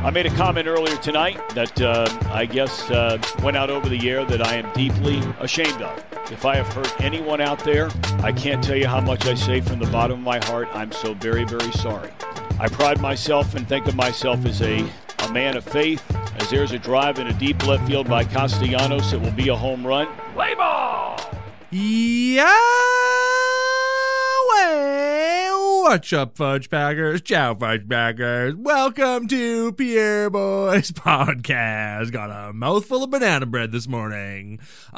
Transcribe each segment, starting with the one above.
I made a comment earlier tonight that I guess went out over the air that I am deeply ashamed of. If I have hurt anyone out there, I can't tell you how much I say from the bottom of my heart. I'm so very, very sorry. I pride myself and think of myself as a man of faith. As there's a drive in a deep left field by Castellanos, it will be a home run. Play ball! Yeah! What's up, Fudge Packers? Ciao, Fudge Packers. Welcome to Pierre Boys Podcast. Got a mouthful of banana bread this morning.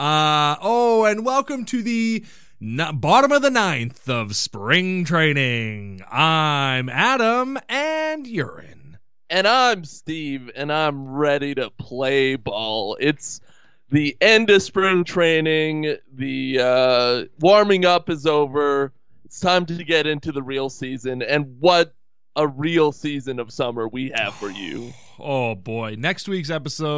And welcome to the bottom of the ninth of spring training. I'm Adam, and you're in. And I'm Steve, and I'm ready to play ball. It's the end of spring training. The warming up is over. It's time to get into the real season, and what a real season of summer we have for you. Oh boy, next week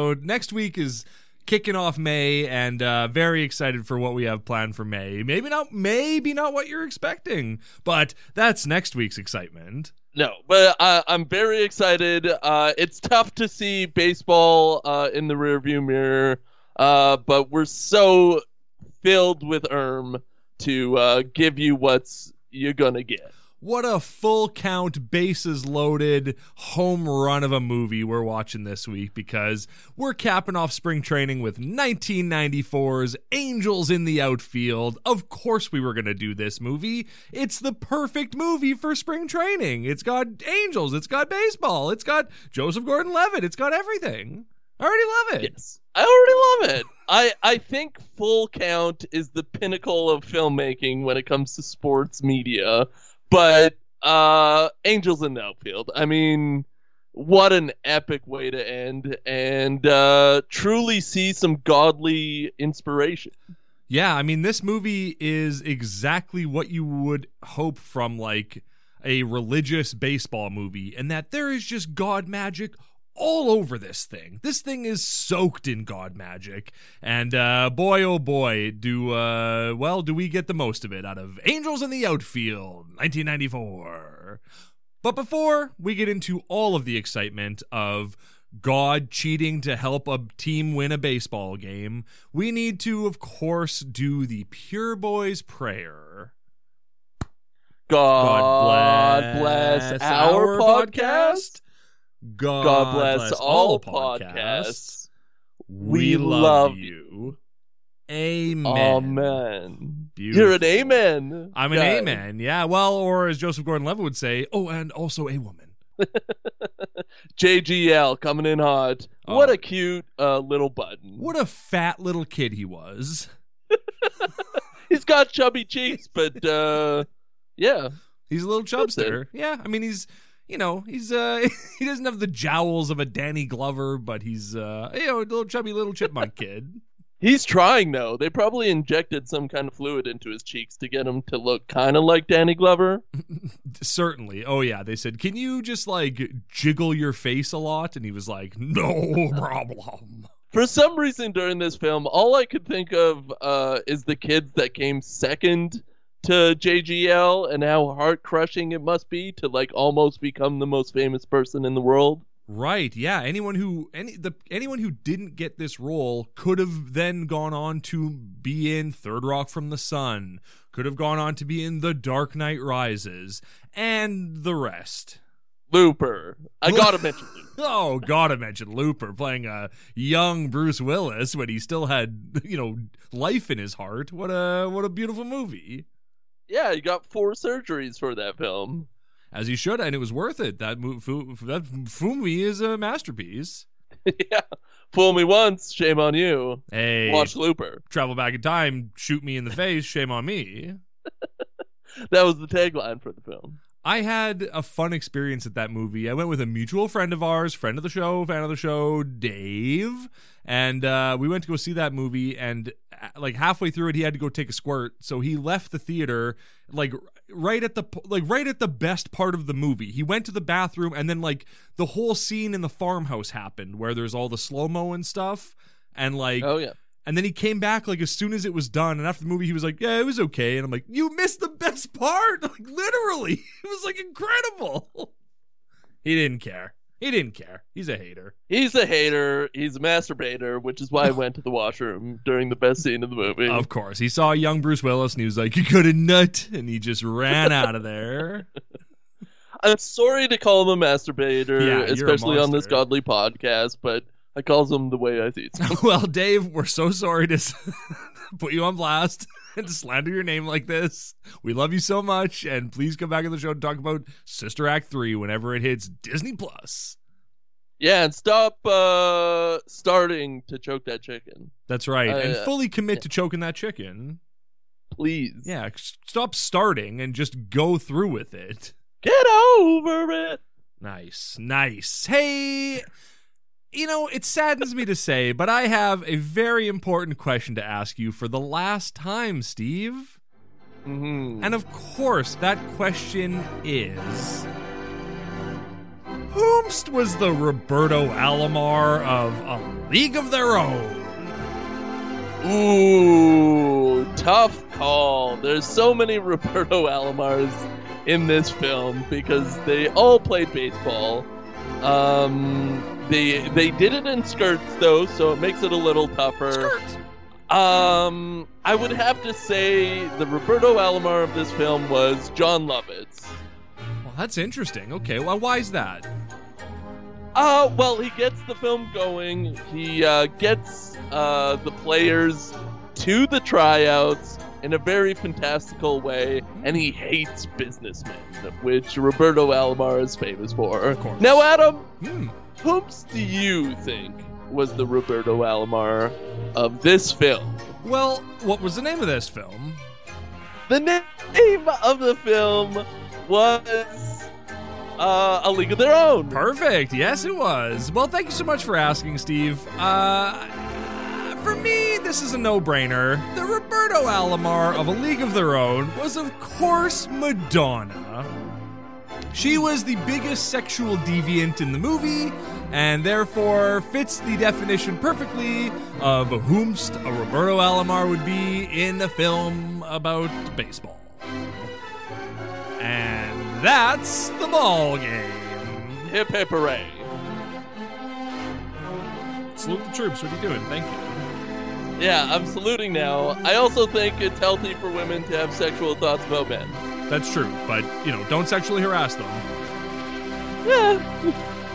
is kicking off May, and very excited for what we have planned for May. Maybe not what you're expecting, but that's next week's excitement. No, but I'm very excited. It's tough to see baseball in the rearview mirror, but we're so filled with to give you what's you're gonna get. What a full count, bases loaded home run of a movie we're watching this week, because we're capping off spring training with 1994's Angels in the Outfield. Of course we were going to do this movie. It's the perfect movie for spring training. It's got Angels, it's got baseball, it's got Joseph Gordon-Levitt, it's got everything. I already love it. Yes, I already love it. I think Full Count is the pinnacle of filmmaking when it comes to sports media. But Angels in the Outfield, I mean, what an epic way to end, and truly see some godly inspiration. Yeah, I mean, this movie is exactly what you would hope from, like, a religious baseball movie, and that there is just God magic all over this thing. This thing is soaked in God magic, and boy oh boy, do we get the most of it out of Angels in the Outfield 1994. But before we get into all of the excitement of God cheating to help a team win a baseball game, we need to, of course, do the Pure Boys prayer. God bless our podcast. God bless all podcasts. We love you. Amen. Amen. Beautiful. You're an amen. I'm an amen, yeah. Well, or as Joseph Gordon-Levitt would say, oh, and also a woman. JGL coming in hot. What a cute little button. What a fat little kid he was. He's got chubby cheeks, but yeah. He's a little chubster. Yeah, I mean, he's he doesn't have the jowls of a Danny Glover, but he's a little chubby little chipmunk kid. He's trying, though. They probably injected some kind of fluid into his cheeks to get him to look kind of like Danny Glover. Certainly. Oh, yeah. They said, can you just, like, jiggle your face a lot? And he was like, no problem. For some reason during this film, all I could think of is the kids that came second to JGL and how heart-crushing it must be to, like, almost become the most famous person in the world. Right, yeah. Anyone who didn't get this role could have then gone on to be in Third Rock from the Sun, could have gone on to be in The Dark Knight Rises, and the rest. Looper. I gotta mention Looper. Oh, gotta mention Looper, playing a young Bruce Willis when he still had, life in his heart. What a beautiful movie. Yeah, he got 4 surgeries for that film. As he should, and it was worth it. That movie is a masterpiece. Yeah. Fool me once, shame on you. Hey. Watch Looper. Travel back in time, shoot me in the face, shame on me. That was the tagline for the film. I had a fun experience at that movie. I went with a mutual friend of ours, friend of the show, fan of the show, Dave. And we went to go see that movie, and like halfway through it, he had to go take a squirt. So he left the theater, like right at the best part of the movie. He went to the bathroom, and then like the whole scene in the farmhouse happened where there's all the slow-mo and stuff. And like, oh yeah. And then he came back like as soon as it was done, and after the movie he was like, yeah, it was okay. And I'm like, you missed the best part. Like literally. It was like incredible. He didn't care. He didn't care. He's a hater. He's a hater. He's a masturbator, which is why I went to the washroom during the best scene of the movie. Of course. He saw young Bruce Willis and he was like, you got a nut. And he just ran out of there. I'm sorry to call him a masturbator, Yeah, especially you're a on this monster. godly podcast, but I calls him the way I see it. Well, Dave, we're so sorry to put you on blast and to slander your name like this. We love you so much, and please come back on the show to talk about Sister Act 3 whenever it hits Disney+. Yeah, and stop starting to choke that chicken. That's right, and fully commit to choking that chicken. Please. Yeah, stop starting and just go through with it. Get over it. Nice. Hey, you know, it saddens me to say, but I have a very important question to ask you for the last time, Steve. Mm-hmm. And of course, that question is, whomst was the Roberto Alomar of A League of Their Own? Ooh, tough call. There's so many Roberto Alomars in this film because they all played baseball. They did it in skirts though, so it makes it a little tougher. Skirts. I would have to say the Roberto Alomar of this film was John Lovitz. Well, that's interesting. Okay, well, why is that? Well, he gets the film going. He gets the players to the tryouts in a very fantastical way, and he hates businessmen, which Roberto Alomar is famous for. Of course. Now, Adam, whomst do you think was the Roberto Alomar of this film? Well, what was the name of this film? The name of the film was A League of Their Own. Perfect. Yes, it was. Well, thank you so much for asking, Steve. For me, this is a no-brainer. The Roberto Alomar of A League of Their Own was, of course, Madonna. She was the biggest sexual deviant in the movie, and therefore fits the definition perfectly of whomst a Roberto Alomar would be in a film about baseball. And that's the ball game. Hip hip hooray. Salute the troops. What are you doing? Thank you. Yeah, I'm saluting now. I also think it's healthy for women to have sexual thoughts about men. That's true, but, you know, don't sexually harass them. Yeah.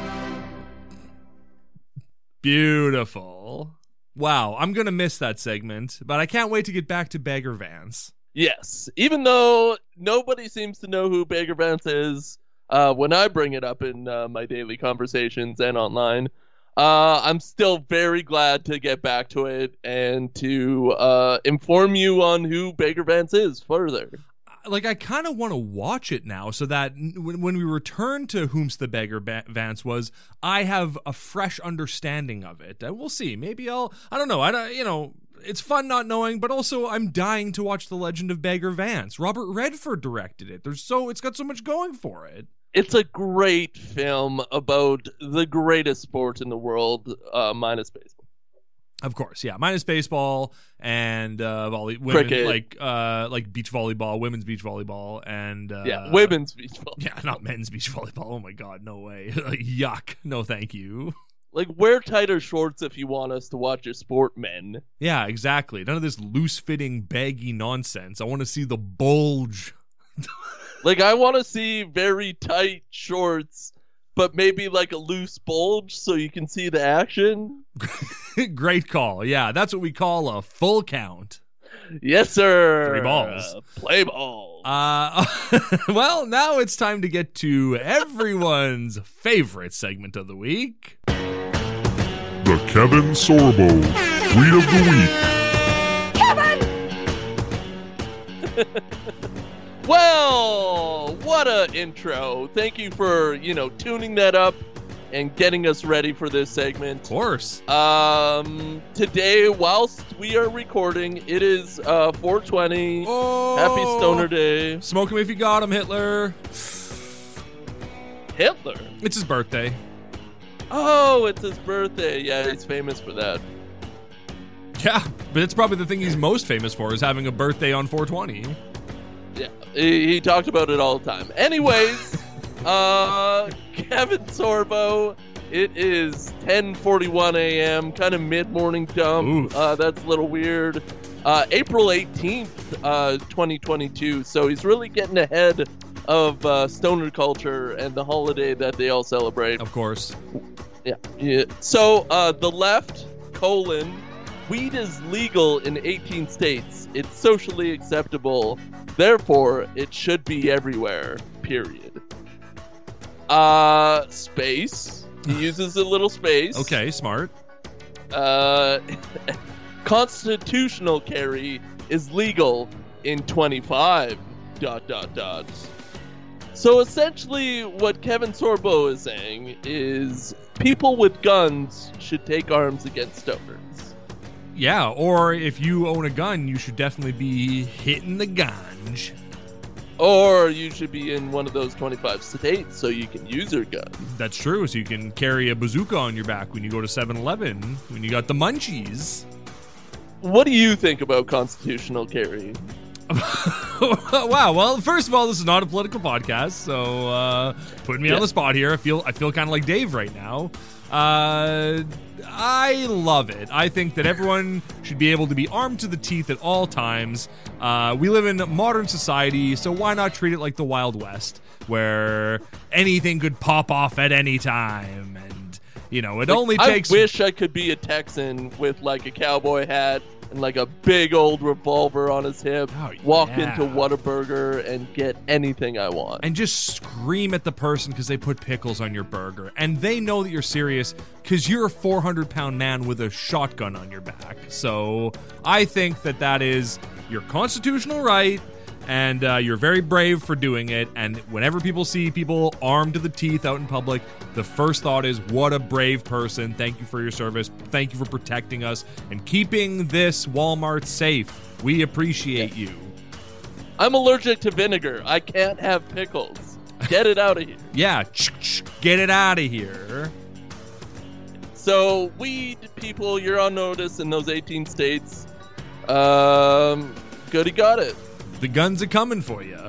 Beautiful. Wow, I'm going to miss that segment, but I can't wait to get back to Bagger Vance. Yes, even though nobody seems to know who Bagger Vance is when I bring it up in my daily conversations and online, I'm still very glad to get back to it and to inform you on who Bagger Vance is further. Like, I kind of want to watch it now so that when we return to whomst the Bagger Vance was, I have a fresh understanding of it. We'll see. Maybe I don't know. It's fun not knowing, but also I'm dying to watch The Legend of Bagger Vance. Robert Redford directed it. It's got so much going for it. It's a great film about the greatest sport in the world, minus baseball. Of course, yeah. Minus baseball and women, cricket, like beach volleyball, women's beach volleyball, and women's beach volleyball. Yeah, not men's beach volleyball. Oh my god, no way. Yuck. No, thank you. Like, wear tighter shorts if you want us to watch your sport, men. Yeah, exactly. None of this loose-fitting, baggy nonsense. I want to see the bulge. Like, I want to see very tight shorts, but maybe like a loose bulge so you can see the action. Great call. Yeah, that's what we call a full count. Yes, sir. 3 balls. Play ball. Well, now it's time to get to everyone's favorite segment of the week. The Kevin Sorbo Tweet of the Week. Well, what a intro. Thank you for, tuning that up and getting us ready for this segment. Of course. Today, whilst we are recording, it is 420. Oh, Happy Stoner Day. Smoke him if you got him, Hitler. Hitler? It's his birthday. Oh, it's his birthday. Yeah, he's famous for that. Yeah, but it's probably the thing he's most famous for is having a birthday on 420. Yeah, he talked about it all the time. Anyways, Kevin Sorbo, it is 10:41 a.m., kind of mid-morning dump. That's a little weird. April 18th, 2022, so he's really getting ahead of stoner culture and the holiday that they all celebrate. Of course. Yeah. So, the left, weed is legal in 18 states. It's socially acceptable. Therefore, it should be everywhere, period. Space. He uses a little space. Okay, smart. Constitutional carry is legal in 25... ... So essentially what Kevin Sorbo is saying is people with guns should take arms against stoners. Yeah, or if you own a gun, you should definitely be hitting the ganj. Or you should be in one of those 25 states so you can use your gun. That's true, so you can carry a bazooka on your back when you go to 7-Eleven, when you got the munchies. What do you think about constitutional carry? Wow, well, first of all, this is not a political podcast, so putting me on the spot here. I feel kind of like Dave right now. I love it. I think that everyone should be able to be armed to the teeth at all times. We live in modern society, so why not treat it like the Wild West, where anything could pop off at any time, and it only takes. I wish I could be a Texan with like a cowboy hat and like a big old revolver on his hip, walk into Whataburger and get anything I want. And just scream at the person because they put pickles on your burger. And they know that you're serious because you're a 400-pound man with a shotgun on your back. So I think that is your constitutional right, and you're very brave for doing it. And whenever people see people armed to the teeth out in public, the first thought is, what a brave person. Thank you for your service. Thank you for protecting us and keeping this Walmart safe. We appreciate you. I'm allergic to vinegar. I can't have pickles. Get it out of here. Yeah, get it out of here. So, weed people, you're on notice in those 18 states. Goody got it. The guns are coming for you.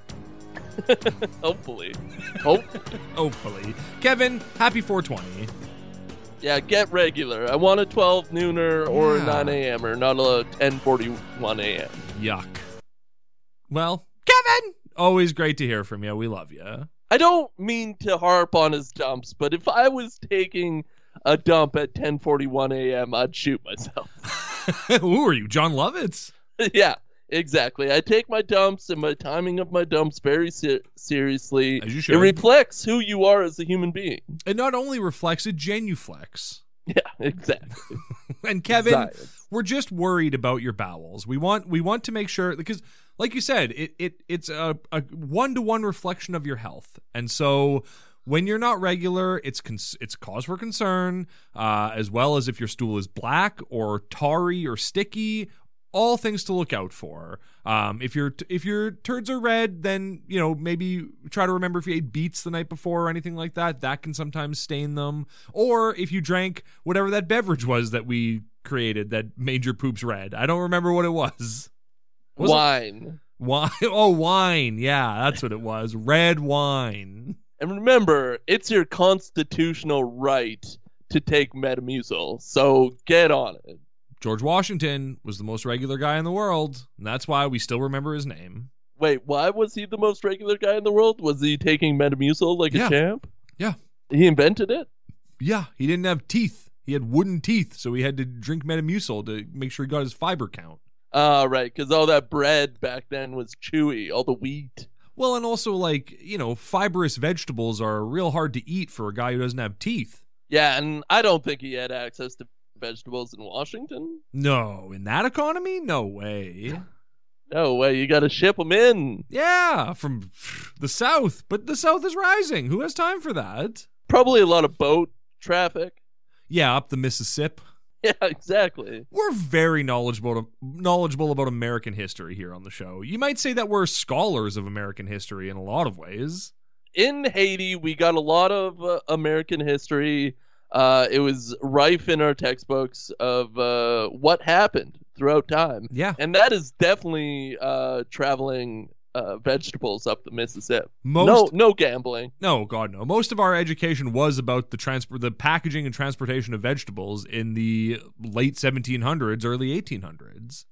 Hopefully. Hopefully. Kevin, happy 420. Yeah, get regular. I want a 12 nooner or a 9 a.m.er, not a 10:41 a.m. Yuck. Well, Kevin, always great to hear from you. We love you. I don't mean to harp on his dumps, but if I was taking a dump at 10:41 a.m., I'd shoot myself. Who are you, John Lovitz? Yeah. Exactly. I take my dumps and my timing of my dumps very seriously. As you should. It reflects who you are as a human being. It not only reflects, it genuflects. Yeah, exactly. And Kevin, Science. We're just worried about your bowels. We want to make sure, because like you said, it's a 1-to-1 reflection of your health. And so when you're not regular, it's cause for concern, as well as if your stool is black or tarry or sticky. All things to look out for. If your turds are red, then maybe try to remember if you ate beets the night before or anything like that. That can sometimes stain them. Or if you drank whatever that beverage was that we created that made your poops red. I don't remember what it was. Wine. Wine. Oh, wine. Yeah, that's what it was. Red wine. And remember, it's your constitutional right to take Metamucil. So get on it. George Washington was the most regular guy in the world, and that's why we still remember his name. Wait, why was he the most regular guy in the world? Was he taking Metamucil like a champ? Yeah. He invented it? Yeah, he didn't have teeth. He had wooden teeth, so he had to drink Metamucil to make sure he got his fiber count. Right, because all that bread back then was chewy, all the wheat. Well, and also, fibrous vegetables are real hard to eat for a guy who doesn't have teeth. Yeah, and I don't think he had access to vegetables in Washington. No, in that economy? No way. No way, you gotta ship them in. Yeah, from the South, but the South is rising. Who has time for that? Probably a lot of boat traffic. Yeah, up the Mississippi. Yeah, exactly. We're very knowledgeable about American history here on the show. You might say that we're scholars of American history in a lot of ways. In Haiti, we got a lot of American history. It was rife in our textbooks of what happened throughout time. Yeah. And that is definitely traveling vegetables up the Mississippi. Most- No gambling. No, God, no. Most of our education was about the packaging and transportation of vegetables in the late 1700s, early 1800s.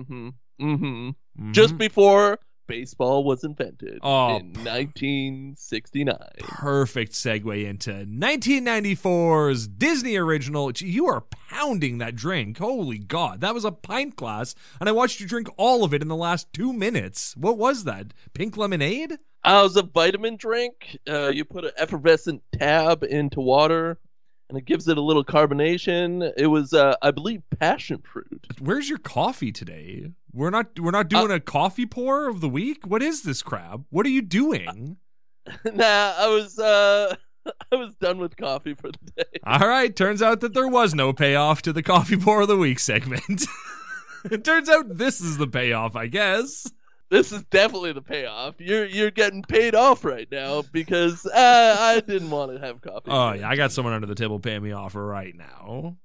Just before baseball was invented Oh, in 1969. Perfect segue into 1994's Disney original. Gee, you are pounding that drink. Holy God, that was a pint glass, and I watched you drink all of it in the last 2 minutes. What was that? Pink lemonade? It was a vitamin drink. You put an effervescent tab into water, and it gives it a little carbonation. It was, I believe, passion fruit. Where's your coffee today? We're not doing a coffee pour of the week. What is this crap? What are you doing? Nah, I was done with coffee for the day. All right, turns out that there was no payoff to the coffee pour of the week segment. It turns out this is the payoff, I guess. This is definitely the payoff. You're getting paid off right now because I didn't want to have coffee. Oh yeah, I got someone under the table paying me off right now.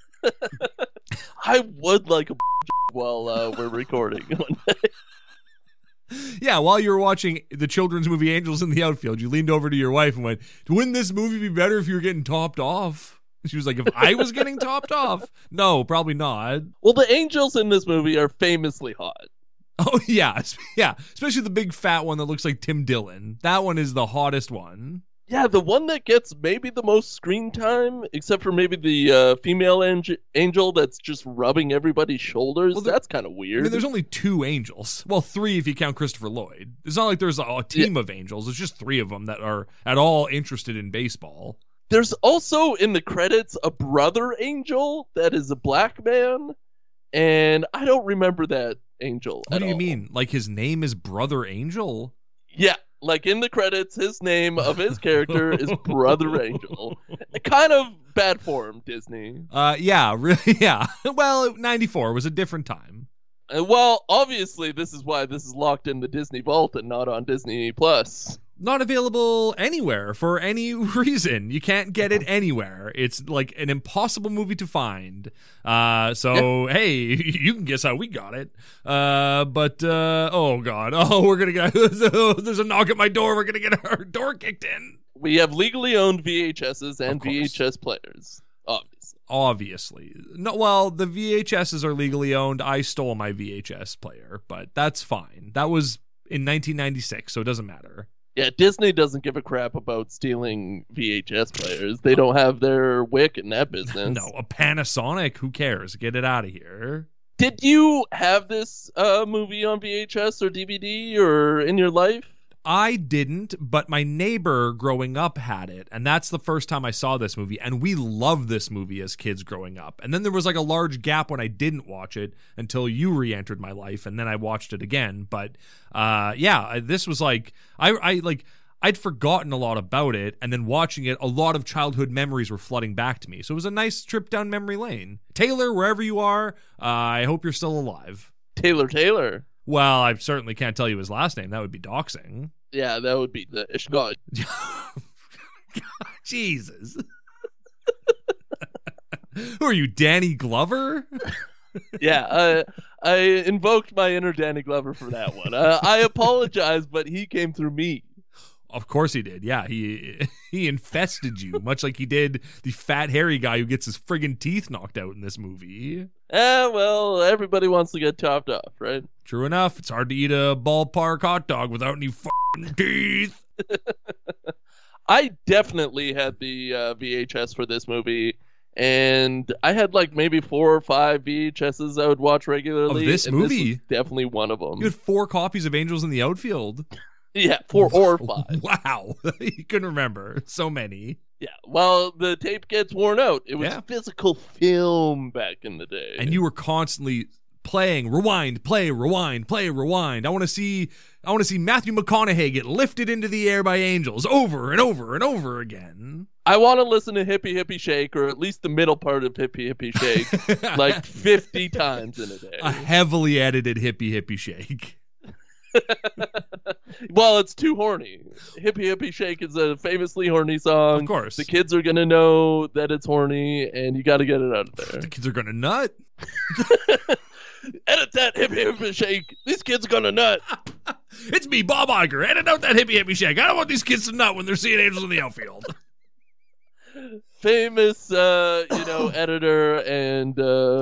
I would like a while we're recording one day. Yeah, while you were watching the children's movie Angels in the Outfield, you leaned over to your wife and went, "Wouldn't this movie be better if you were getting topped off?" She was like, "If I was getting topped off?" No, probably not. Well, the angels in this movie are famously hot. Oh, yeah. Yeah. Especially the big fat one that looks like Tim Dillon. That one is the hottest one. Yeah, the one that gets maybe the most screen time, except for maybe the female angel that's just rubbing everybody's shoulders. Well, that's kind of weird. I mean, there's only 2 angels. Well, 3 if you count Christopher Lloyd. It's not like there's a team of angels. It's just 3 of them that are at all interested in baseball. There's also in the credits a brother angel that is a black man, and I don't remember that angel What do you all. mean? Like his name is Brother Angel? Yeah, like in the credits, his name of his character is Brother Angel. Kind of bad form, Disney. Yeah, really, yeah. Well, 94 was a different time. Well, obviously, this is why this is locked in the Disney Vault and not on Disney Plus. Not available anywhere for any reason. You can't get it anywhere. It's like an impossible movie to find. Hey, you can guess how we got it. Oh God. Oh, we're going to get, there's a knock at my door. We're going to get our door kicked in. We have legally owned VHSs and VHS players, Obviously. No, well, the VHSs are legally owned. I stole my VHS player, but that's fine. That was in 1996, so it doesn't matter. Yeah, Disney doesn't give a crap about stealing VHS players. They don't have their wick in that business. No, a Panasonic, who cares? Get it out of here. Did you have this movie on VHS or DVD or in your life? I didn't, but my neighbor growing up had it, and that's the first time I saw this movie, and we loved this movie as kids growing up. And then there was like a large gap when I didn't watch it until you re-entered my life, and then I watched it again. But this was like I'd forgotten a lot about it, and then watching it, a lot of childhood memories were flooding back to me. So it was a nice trip down memory lane. Taylor, wherever you are, I hope you're still alive. Taylor. Well, I certainly can't tell you his last name. That would be doxing. Yeah, that would be the Ishgod. Jesus. Who are you, Danny Glover? Yeah, I invoked my inner Danny Glover for that one. I apologize, but he came through me. Of course he did. Yeah, he infested you, much like he did the fat, hairy guy who gets his friggin' teeth knocked out in this movie. Well, everybody wants to get topped off, right? True enough. It's hard to eat a ballpark hot dog without any fucking teeth. I definitely had the VHS for this movie, and I had like maybe 4 or 5 VHSs I would watch regularly. Of this movie? This was definitely one of them. You had 4 copies of Angels in the Outfield. Yeah, 4 or 5. Wow. You couldn't remember. So many. Yeah, well, the tape gets worn out. It was physical film back in the day. And you were constantly playing, rewind, play, rewind, play, rewind. I want to see Matthew McConaughey get lifted into the air by angels over and over and over again. I want to listen to Hippie Hippie Shake, or at least the middle part of Hippie Hippie Shake, like 50 times in a day. A heavily edited Hippie Hippie Shake. Well, it's too horny. Hippie Hippie Shake is a famously horny song. Of course. The kids are going to know that it's horny, and you got to get it out of there. The kids are going to nut. Edit that, Hippie Hippie Shake. These kids are going to nut. It's me, Bob Iger, handing out that hippie shake. I don't want these kids to nut when they're seeing Angels in the Outfield. Famous, editor and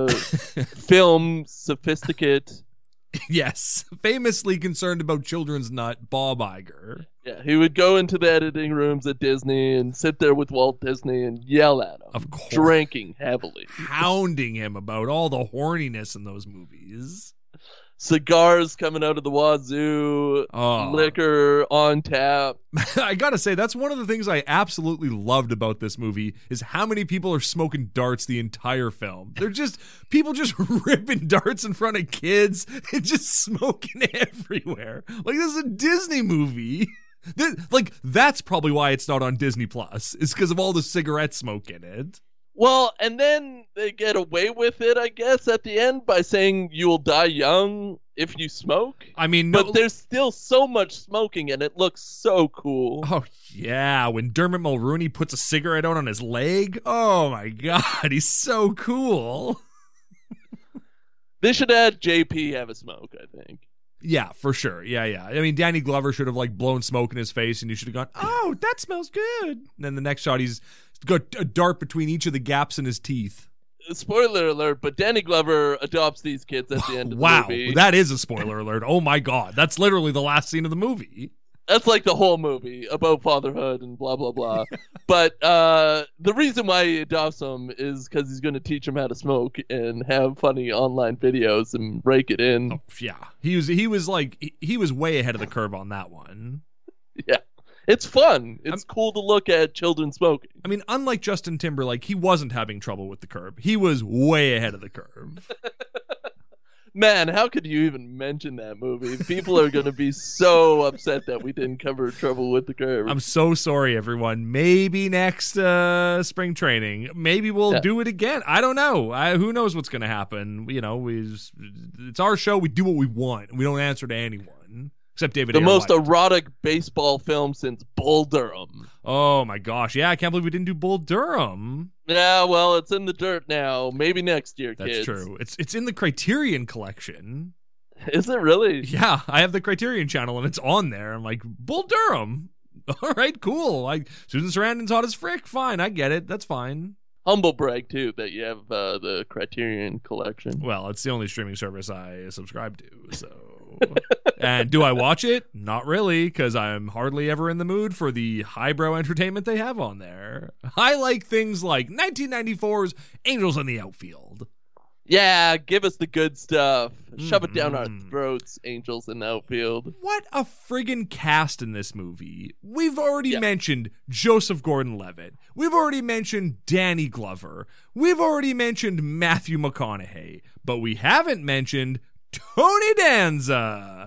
film sophisticate. Yes, famously concerned about children's nut, Bob Iger. Yeah, he would go into the editing rooms at Disney and sit there with Walt Disney and yell at him. Of course. Drinking heavily. Hounding him about all the horniness in those movies. Cigars coming out of the wazoo, liquor on tap. I gotta say, that's one of the things I absolutely loved about this movie is how many people are smoking darts the entire film. They're just, people just ripping darts in front of kids and just smoking everywhere. Like, this is a Disney movie. That's probably why it's not on Disney Plus, is because of all the cigarette smoke in it. Well, and then they get away with it, I guess, at the end by saying you'll die young if you smoke. I mean, but there's still so much smoking, and it looks so cool. Oh, yeah. When Dermot Mulroney puts a cigarette out on his leg. Oh, my God. He's so cool. They should have JP have a smoke, I think. Yeah, for sure. Yeah. I mean, Danny Glover should have, blown smoke in his face, and you should have gone, oh, that smells good. And then the next shot, he's got a dart between each of the gaps in his teeth. Spoiler alert, but Danny Glover adopts these kids at the end of the movie. Wow, that is a spoiler alert. Oh, my God. That's literally the last scene of the movie. That's like the whole movie about fatherhood and blah, blah, blah. But the reason why he adopts them is because he's going to teach them how to smoke and have funny online videos and rake it in. Oh, yeah. He was way ahead of the curve on that one. Yeah. It's fun. It's cool to look at children smoking. I mean, unlike Justin Timberlake, he wasn't having trouble with the curve. He was way ahead of the curve. Man, how could you even mention that movie? People are going to be so upset that we didn't cover Trouble with the Curve. I'm so sorry, everyone. Maybe next spring training. Maybe we'll do it again. I don't know. Who knows what's going to happen? It's our show. We do what we want. We don't answer to anyone. Except David. The most erotic baseball film since Bull Durham. Oh my gosh! Yeah, I can't believe we didn't do Bull Durham. Yeah, well, it's in the dirt now. Maybe next year, kids. That's true. It's in the Criterion collection. Is it really? Yeah, I have the Criterion channel and it's on there. I'm like, Bull Durham. All right, cool. Susan Sarandon's hot as frick. Fine, I get it. That's fine. Humble brag too that you have the Criterion collection. Well, it's the only streaming service I subscribe to, so. And do I watch it? Not really, because I'm hardly ever in the mood for the highbrow entertainment they have on there. I like things like 1994's Angels in the Outfield. Yeah, give us the good stuff. Shove it down our throats, Angels in the Outfield. What a friggin' cast in this movie. We've already mentioned Joseph Gordon-Levitt. We've already mentioned Danny Glover. We've already mentioned Matthew McConaughey. But we haven't mentioned Tony Danza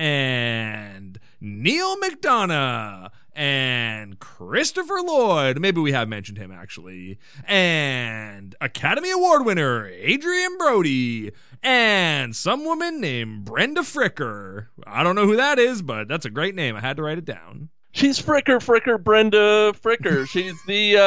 and Neil McDonough and Christopher Lloyd. Maybe we have mentioned him, actually. And Academy Award winner Adrian Brody and some woman named Brenda Fricker. I don't know who that is, but that's a great name. I had to write it down. She's Fricker, Brenda Fricker. She's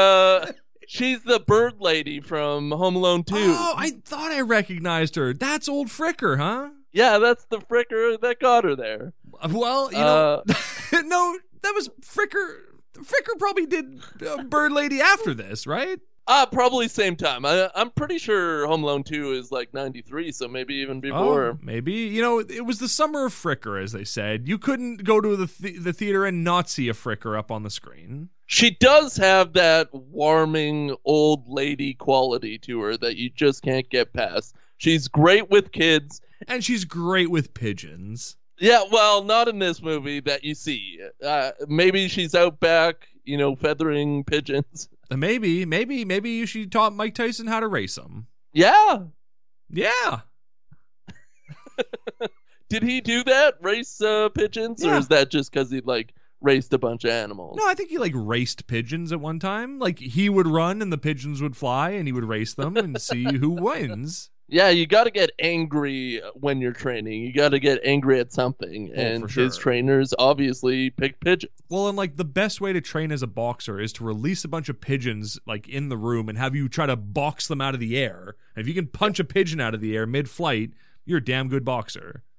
the bird lady from Home Alone 2. Oh, I thought I recognized her. That's old Fricker, huh? Yeah, that's the Fricker that got her there. Well, no, that was Fricker. Fricker probably did Bird Lady after this, right? Probably same time. I'm pretty sure Home Alone 2 is like 93, so maybe even before. Oh, maybe. It was the summer of Fricker, as they said. You couldn't go to the theater and not see a Fricker up on the screen. She does have that warming old lady quality to her that you just can't get past. She's great with kids. And she's great with pigeons. Yeah, well, not in this movie that you see. Maybe she's out back, feathering pigeons. Maybe she taught Mike Tyson how to race them. Yeah. Yeah. Did he do that? Race pigeons? Yeah. Or is that just because he raced a bunch of animals? No, I think he raced pigeons at one time. He would run and the pigeons would fly and he would race them and see who wins. Yeah, you got to get angry when you're training. You got to get angry at something. And his trainers obviously picked pigeons. Well, and the best way to train as a boxer is to release a bunch of pigeons in the room and have you try to box them out of the air. And if you can punch a pigeon out of the air mid-flight, you're a damn good boxer.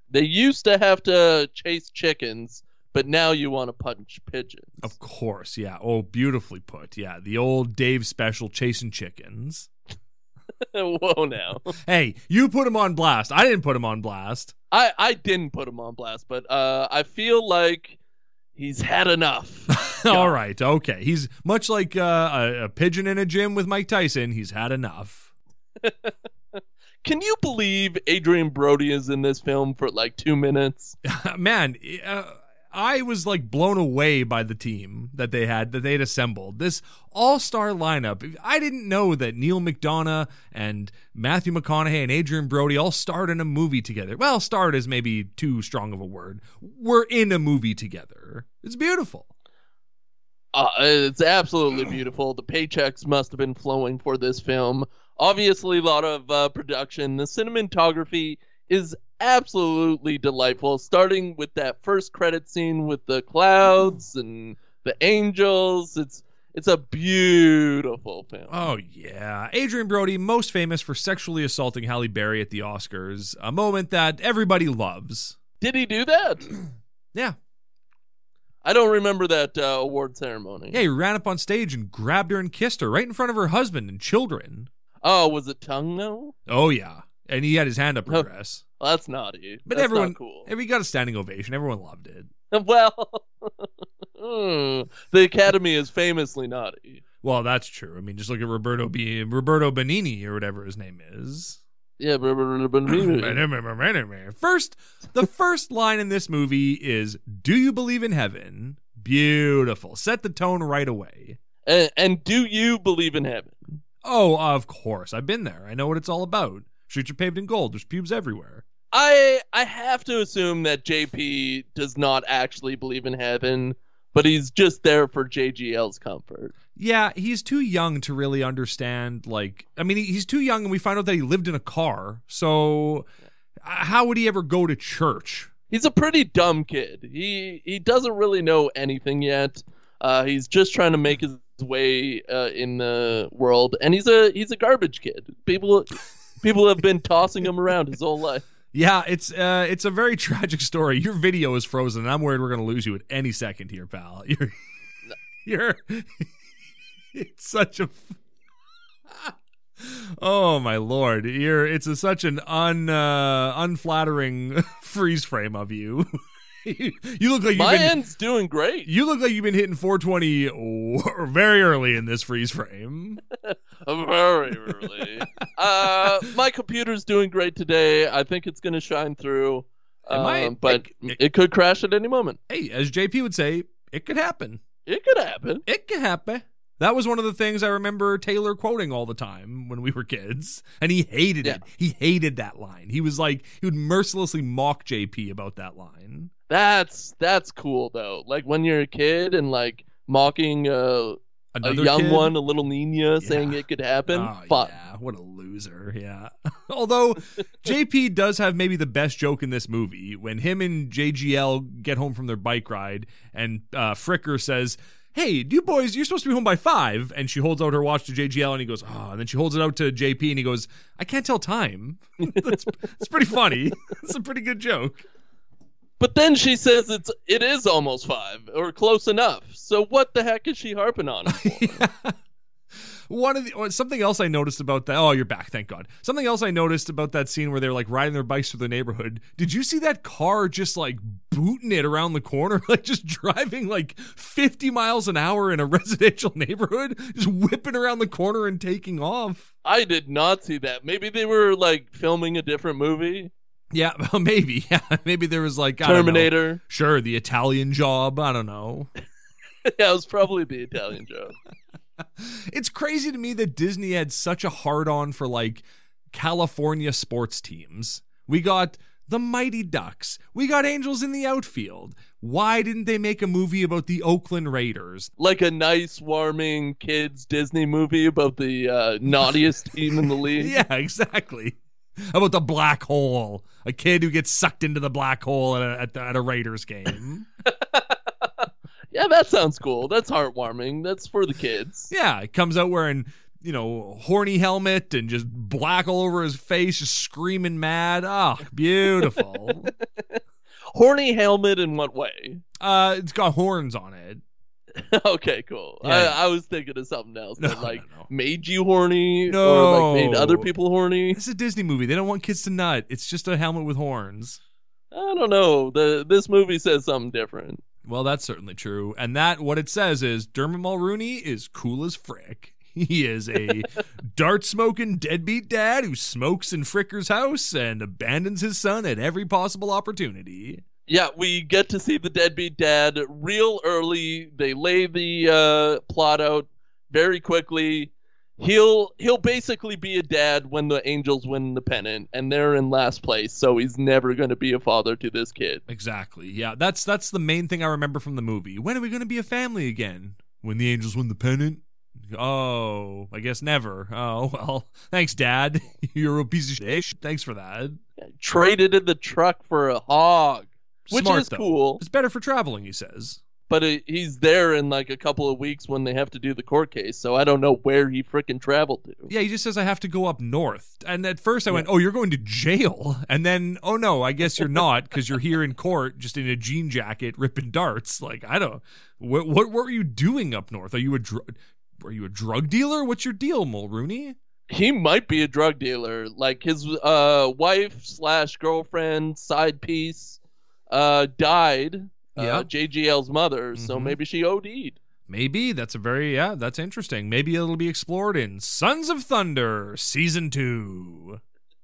They used to have to chase chickens, but now you want to punch pigeons. Of course, yeah. Oh, beautifully put. Yeah, the old Dave special, chasing chickens. Whoa, now. Hey, you put him on blast. I didn't put him on blast. I didn't put him on blast, but I feel like he's had enough. All right, okay. He's much like a pigeon in a gym with Mike Tyson. He's had enough. Can you believe Adrian Brody is in this film for like 2 minutes? Man, I was like blown away by the team that they'd assembled. This all-star lineup. I didn't know that Neil McDonough and Matthew McConaughey and Adrian Brody all starred in a movie together. Well, starred is maybe too strong of a word. We're in a movie together. It's beautiful. It's absolutely beautiful. The paychecks must have been flowing for this film. Obviously, a lot of production. The cinematography is absolutely delightful, starting with that first credit scene with the clouds and the angels. It's a beautiful film. Oh, yeah. Adrian Brody, most famous for sexually assaulting Halle Berry at the Oscars, a moment that everybody loves. Did he do that? Yeah. I don't remember that award ceremony. Yeah, he ran up on stage and grabbed her and kissed her right in front of her husband and children. Oh, was it tongue, though? Oh, yeah. And he had his hand up her dress. Well, that's naughty. But that's everyone, not cool. He got a standing ovation. Everyone loved it. Well, the Academy is famously naughty. Well, that's true. I mean, just look at Roberto Benigni or whatever his name is. Yeah, The first line in this movie is, "Do you believe in heaven?" Beautiful. Set the tone right away. And do you believe in heaven? Oh, of course. I've been there. I know what it's all about. Streets are paved in gold. There's pubes everywhere. I have to assume that JP does not actually believe in heaven, but he's just there for JGL's comfort. Yeah, he's too young to really understand, he's too young, and we find out that he lived in a car, so how would he ever go to church? He's a pretty dumb kid. He doesn't really know anything yet. He's just trying to make his way in the world, and he's a garbage kid. People have been tossing him around his whole life. Yeah, it's a very tragic story. Your video is frozen, and I'm worried we're going to lose you at any second here, pal. You're it's such a oh my lord! It's such an unflattering freeze frame of you. You look like my end's doing great. You look like you've been hitting 420 very early in this freeze frame. Very early. My computer's doing great today. I think it's going to shine through. But it could crash at any moment. Hey, as JP would say, it could happen. It could happen. It could happen. That was one of the things I remember Taylor quoting all the time when we were kids, and he hated it. He hated that line. He was like, he would mercilessly mock JP about that line. That's cool though. Like when you're a kid and like mocking a young kid? one, a little Nina, saying it could happen. Oh, fun. Yeah, what a loser. Yeah. Although JP does have maybe the best joke in this movie when him and JGL get home from their bike ride, and Fricker says, "Hey, you boys, you're supposed to be home by 5. And she holds out her watch to JGL, and he goes, "Oh," and then she holds it out to JP, and he goes, "I can't tell time." It's pretty funny. It's a pretty good joke. But then she says it is almost 5 or close enough. So what the heck is she harping on him for? Something else I noticed about that. Oh, you're back, thank God. Something else I noticed about that scene where they're like riding their bikes through the neighborhood. Did you see that car just like booting it around the corner, like just driving like 50 miles an hour in a residential neighborhood, just whipping around the corner and taking off? I did not see that. Maybe they were like filming a different movie. Yeah, well, maybe. Yeah, maybe there was like Terminator. Sure, The Italian Job. I don't know. Yeah, it was probably The Italian Job. It's crazy to me that Disney had such a hard-on for like California sports teams. We got the Mighty Ducks. We got Angels in the Outfield. Why didn't they make a movie about the Oakland Raiders? Like a nice, warming kids Disney movie about the naughtiest team in the league. Yeah, exactly. About the black hole. A kid who gets sucked into the black hole at a Raiders game. Yeah, that sounds cool. That's heartwarming. That's for the kids. Yeah, it comes out wearing horny helmet and just black all over his face, just screaming mad. Oh, beautiful. Horny helmet in what way? It's got horns on it. Okay, cool. Yeah. I was thinking of something else that No. made you horny No. or like made other people horny. It's a Disney movie. They don't want kids to nut. It's just a helmet with horns. I don't know. This movie says something different. Well, that's certainly true. And what it says is Dermot Mulroney is cool as frick. He is a dart-smoking deadbeat dad who smokes in Fricker's house and abandons his son at every possible opportunity. Yeah, we get to see the deadbeat dad real early. They lay the plot out very quickly. He'll basically be a dad when the Angels win the pennant, and they're in last place, so he's never going to be a father to this kid. Exactly. Yeah, that's the main thing I remember from the movie. When are we going to be a family again? When the Angels win the pennant? Oh, I guess never. Oh, well, thanks, Dad. You're a piece of shit. Thanks for that. Traded in the truck for a hog, which Smart, is though. cool. It's better for traveling, he says. But he's there in like a couple of weeks when they have to do the court case, so I don't know where he frickin' traveled to. Yeah, he just says, I have to go up north. And at first I went, oh, you're going to jail. And then, oh, no, I guess you're not because you're here in court just in a jean jacket ripping darts. Like, I don't, what were you doing up north? Are you a drug dealer? What's your deal, Mulrooney? He might be a drug dealer. Like his wife/girlfriend side piece died. Yeah. JGL's mother, so maybe she OD'd. Maybe. That's that's interesting. Maybe it'll be explored in Sons of Thunder Season 2.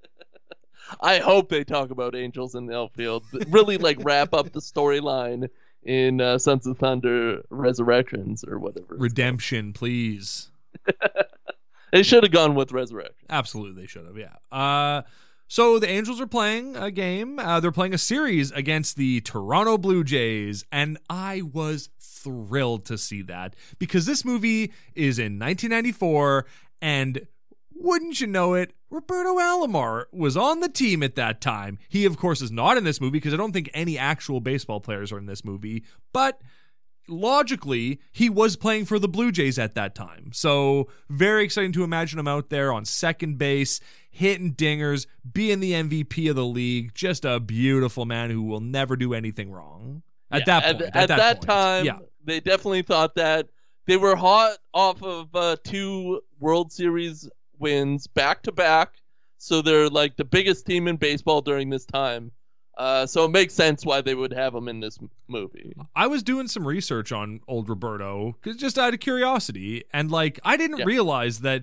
I hope they talk about Angels in the Outfield. Really, wrap up the storyline in Sons of Thunder Resurrections or whatever. Redemption, please. They should have gone with Resurrection. Absolutely, they should have, yeah. So the Angels are playing a game. They're playing a series against the Toronto Blue Jays, and I was thrilled to see that because this movie is in 1994, and wouldn't you know it, Roberto Alomar was on the team at that time. He, of course, is not in this movie because I don't think any actual baseball players are in this movie, but logically, he was playing for the Blue Jays at that time. So very exciting to imagine him out there on second base, hitting dingers, being the MVP of the league. Just a beautiful man who will never do anything wrong. At that time, yeah. They definitely thought that. They were hot off of 2 World Series wins back-to-back. So they're like the biggest team in baseball during this time. So it makes sense why they would have him in this movie. I was doing some research on old Roberto, just out of curiosity, and I didn't realize that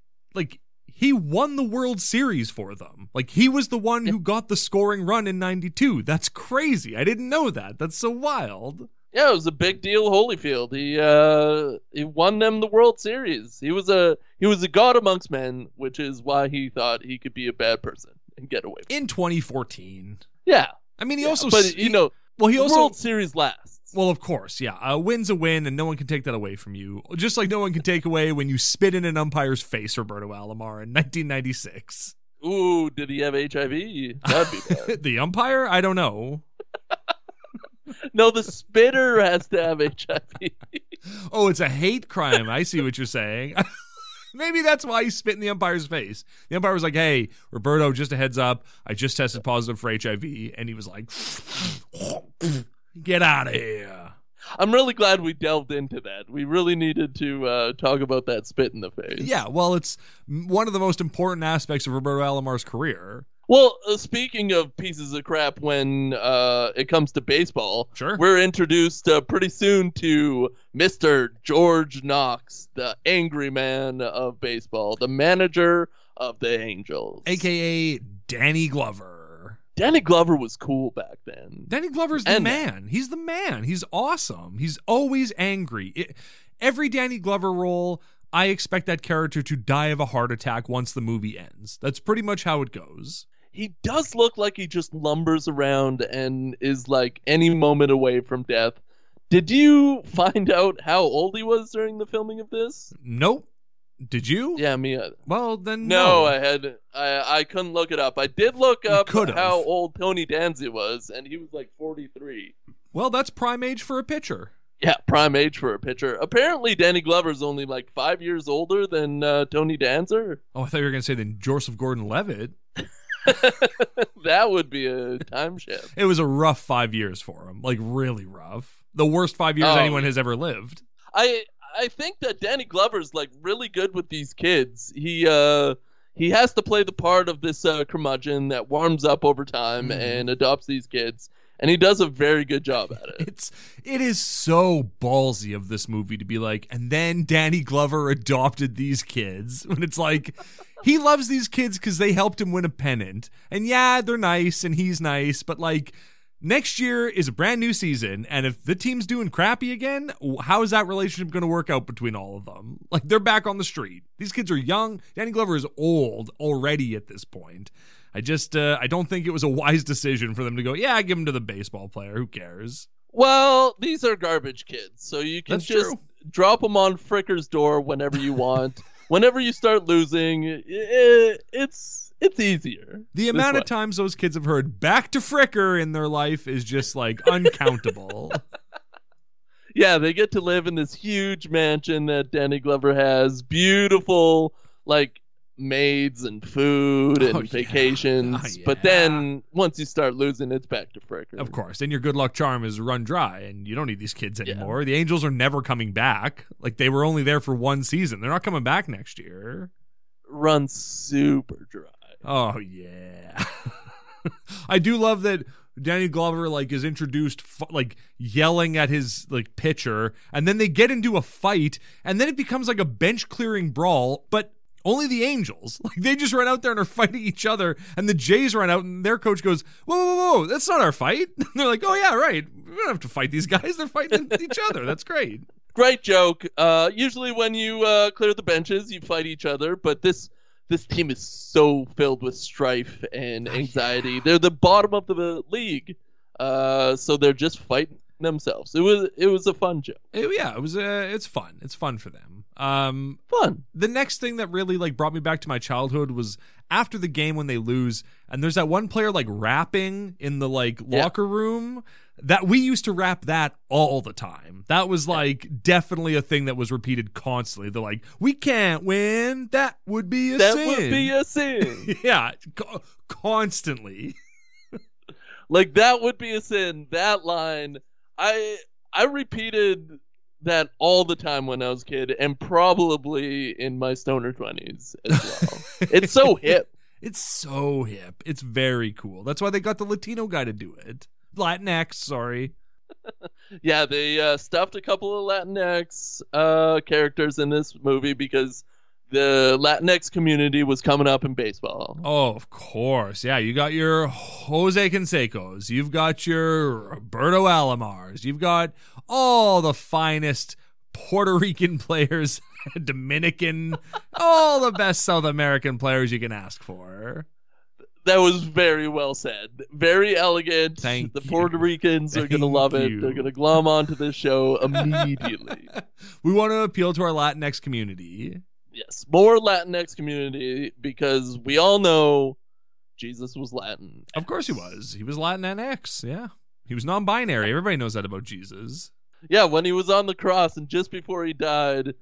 he won the World Series for them. He was the one who got the scoring run in 92. That's crazy. I didn't know that. That's so wild. Yeah, it was a big deal, Holyfield. He won them the World Series. He was a god amongst men, which is why he thought he could be a bad person and get away with it. In 2014. Yeah. I mean, he also... But, the World Series lasts. Well, of course, yeah. A win's a win, and no one can take that away from you. Just like no one can take away when you spit in an umpire's face, Roberto Alomar, in 1996. Ooh, did he have HIV? That'd be bad. The umpire? I don't know. No, the spitter has to have HIV. Oh, it's a hate crime. I see what you're saying. Maybe that's why he spit in the umpire's face. The umpire was like, hey, Roberto, just a heads up. I just tested positive for HIV. And he was like, get out of here. I'm really glad we delved into that. We really needed to talk about that spit in the face. Yeah, well, it's one of the most important aspects of Roberto Alomar's career. Well, speaking of pieces of crap when it comes to baseball, sure, we're introduced pretty soon to Mr. George Knox, the angry man of baseball, the manager of the Angels. A.K.A. Danny Glover. Danny Glover was cool back then. Danny Glover's the man. He's the man. He's awesome. He's always angry. Every Danny Glover role, I expect that character to die of a heart attack once the movie ends. That's pretty much how it goes. He does look like he just lumbers around and is any moment away from death. Did you find out how old he was during the filming of this? Nope. Did you? Yeah, me either. Well, then no. I couldn't look it up. I did look up how old Tony Danza was, and he was 43. Well, that's prime age for a pitcher. Yeah, prime age for a pitcher. Apparently, Danny Glover's only like 5 years older than Tony Danza. Oh, I thought you were going to say then Joseph Gordon-Levitt. That would be a time shift. It was a rough 5 years for him, like really rough. The worst 5 years anyone has ever lived. I think that Danny Glover's like really good with these kids. He has to play the part of this curmudgeon that warms up over time and adopts these kids. And he does a very good job at it. It is so ballsy of this movie to be like, and then Danny Glover adopted these kids. When it's like, he loves these kids because they helped him win a pennant. And yeah, they're nice and he's nice, but like, next year is a brand new season, and if the team's doing crappy again, how is that relationship going to work out between all of them? Like, they're back on the street. These kids are young. Danny Glover is old already at this point. I don't think it was a wise decision for them to go, yeah, give him to the baseball player. Who cares? Well, these are garbage kids, so you can That's just true. drop them on Fricker's door whenever you want. Whenever you start losing, it's easier. The amount of times those kids have heard back to Fricker in their life is just like uncountable. Yeah, they get to live in this huge mansion that Danny Glover has. Beautiful, like, maids and food and vacations. Oh, yeah. But then once you start losing, it's back to Fricker. Of course. And your good luck charm is run dry, and you don't need these kids anymore. The Angels are never coming back. Like, they were only there for one season. They're not coming back next year. Run super dry. Oh, yeah. I do love that Danny Glover, like, is introduced, like, yelling at his, like, pitcher, and then they get into a fight, and then it becomes, like, a bench-clearing brawl, but only the Angels. Like, they just run out there and are fighting each other, and the Jays run out, and their coach goes, whoa, that's not our fight. And they're like, oh, yeah, right. We don't have to fight these guys. They're fighting each other. That's great. Great joke. Usually when you clear the benches, you fight each other, but this team is so filled with strife and anxiety. They're the bottom of the league, so they're just fighting themselves. It was a fun joke. It's fun. It's fun for them. Fun. The next thing that really like brought me back to my childhood was after the game when they lose, and there's that one player like rapping in the like locker room. That we used to rap that all the time. That was like definitely a thing that was repeated constantly. They're like, we can't win. That would be a sin. That would be a sin. Yeah, constantly. Like, that would be a sin. That line, I repeated that all the time when I was a kid, and probably in my stoner 20s as well. It's so hip. It's so hip. It's very cool. That's why they got the Latino guy to do it. Latinx, sorry. Yeah, they stuffed a couple of Latinx characters in this movie because the Latinx community was coming up in baseball. Oh, of course. Yeah, you got your Jose Cansecos. You've got your Roberto Alomars. You've got all the finest Puerto Rican players, Dominican, all the best South American players you can ask for. That was very well said. Very elegant. Thank the you. Puerto Ricans are going to love it. They're going to glom onto this show immediately. We want to appeal to our Latinx community. Yes, more Latinx community, because we all know Jesus was Latin. Of course he was. He was Latinx, yeah. He was non-binary. Everybody knows that about Jesus. Yeah, when he was on the cross and just before he died,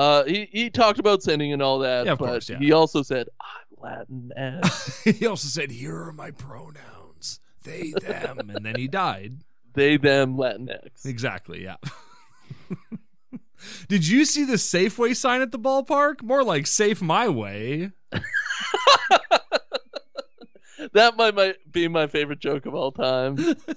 he talked about sinning and all that, Yeah, of but course, yeah. he also said, I'm Latinx. He also said, here are my pronouns. They, them. And then he died. They, them, Latinx. Exactly, yeah. Did you see the Safeway sign at the ballpark? More like Safe My Way. That might be my favorite joke of all time.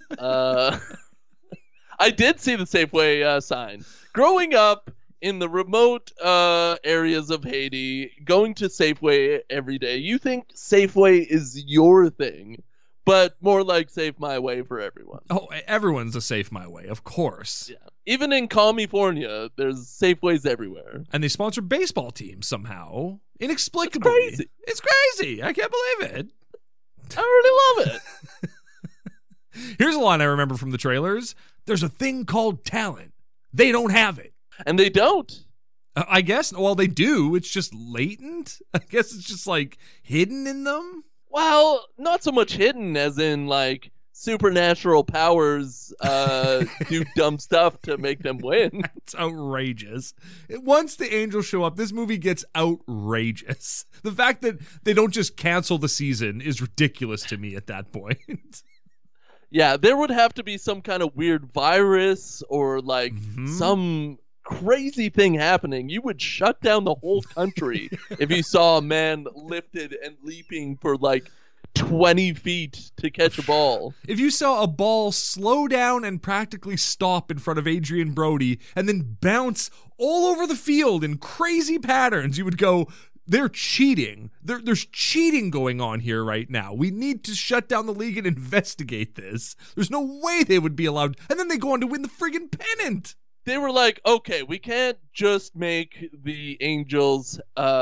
I did see the Safeway sign. Growing up in the remote areas of Haiti, going to Safeway every day, you think Safeway is your thing, but more like Safe My Way for everyone. Oh, everyone's a Safe My Way, of course. Yeah. Even in California, there's Safeways everywhere. And they sponsor baseball teams somehow. Inexplicably. It's crazy. I can't believe it. I really love it. Here's a line I remember from the trailers. There's a thing called talent. They don't have it. And they don't. I guess. Well, they do. It's just latent. I guess it's just like hidden in them. Well, not so much hidden as in like supernatural powers do dumb stuff to make them win. It's outrageous. Once the Angels show up, this movie gets outrageous. The fact that they don't just cancel the season is ridiculous to me at that point. Yeah, there would have to be some kind of weird virus or like some crazy thing happening. You would shut down the whole country if you saw a man lifted and leaping for like 20 feet to catch a ball. If you saw a ball slow down and practically stop in front of Adrian Brody and then bounce all over the field in crazy patterns, you would go, they're cheating. There's cheating going on here right now. We need to shut down the league and investigate this. There's no way they would be allowed. And then they go on to win the friggin' pennant. They were like, okay, we can't just make the Angels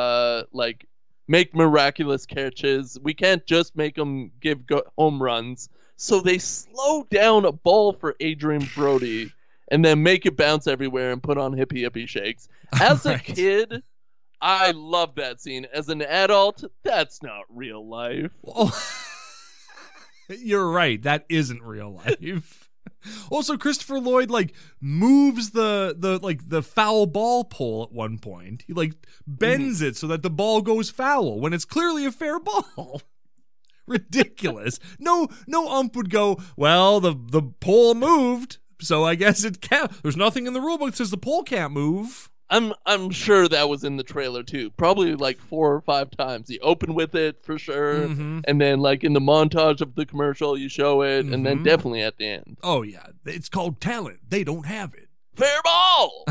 make miraculous catches. We can't just make them give home runs. So they slow down a ball for Adrian Brody and then make it bounce everywhere and put on hippie hippie shakes. As a kid, I love that scene. As an adult, that's not real life. Well, you're right. That isn't real life. Also, Christopher Lloyd moves the foul ball pole at one point. He bends it so that the ball goes foul when it's clearly a fair ball. Ridiculous. No ump would go, well, the pole moved, so I guess it can't. There's nothing in the rule book that says the pole can't move. I'm sure that was in the trailer too. Probably 4 or 5 times. You open with it for sure, and then in the montage of the commercial you show it, and then definitely at the end. Oh yeah, it's called talent. They don't have it. Fair ball.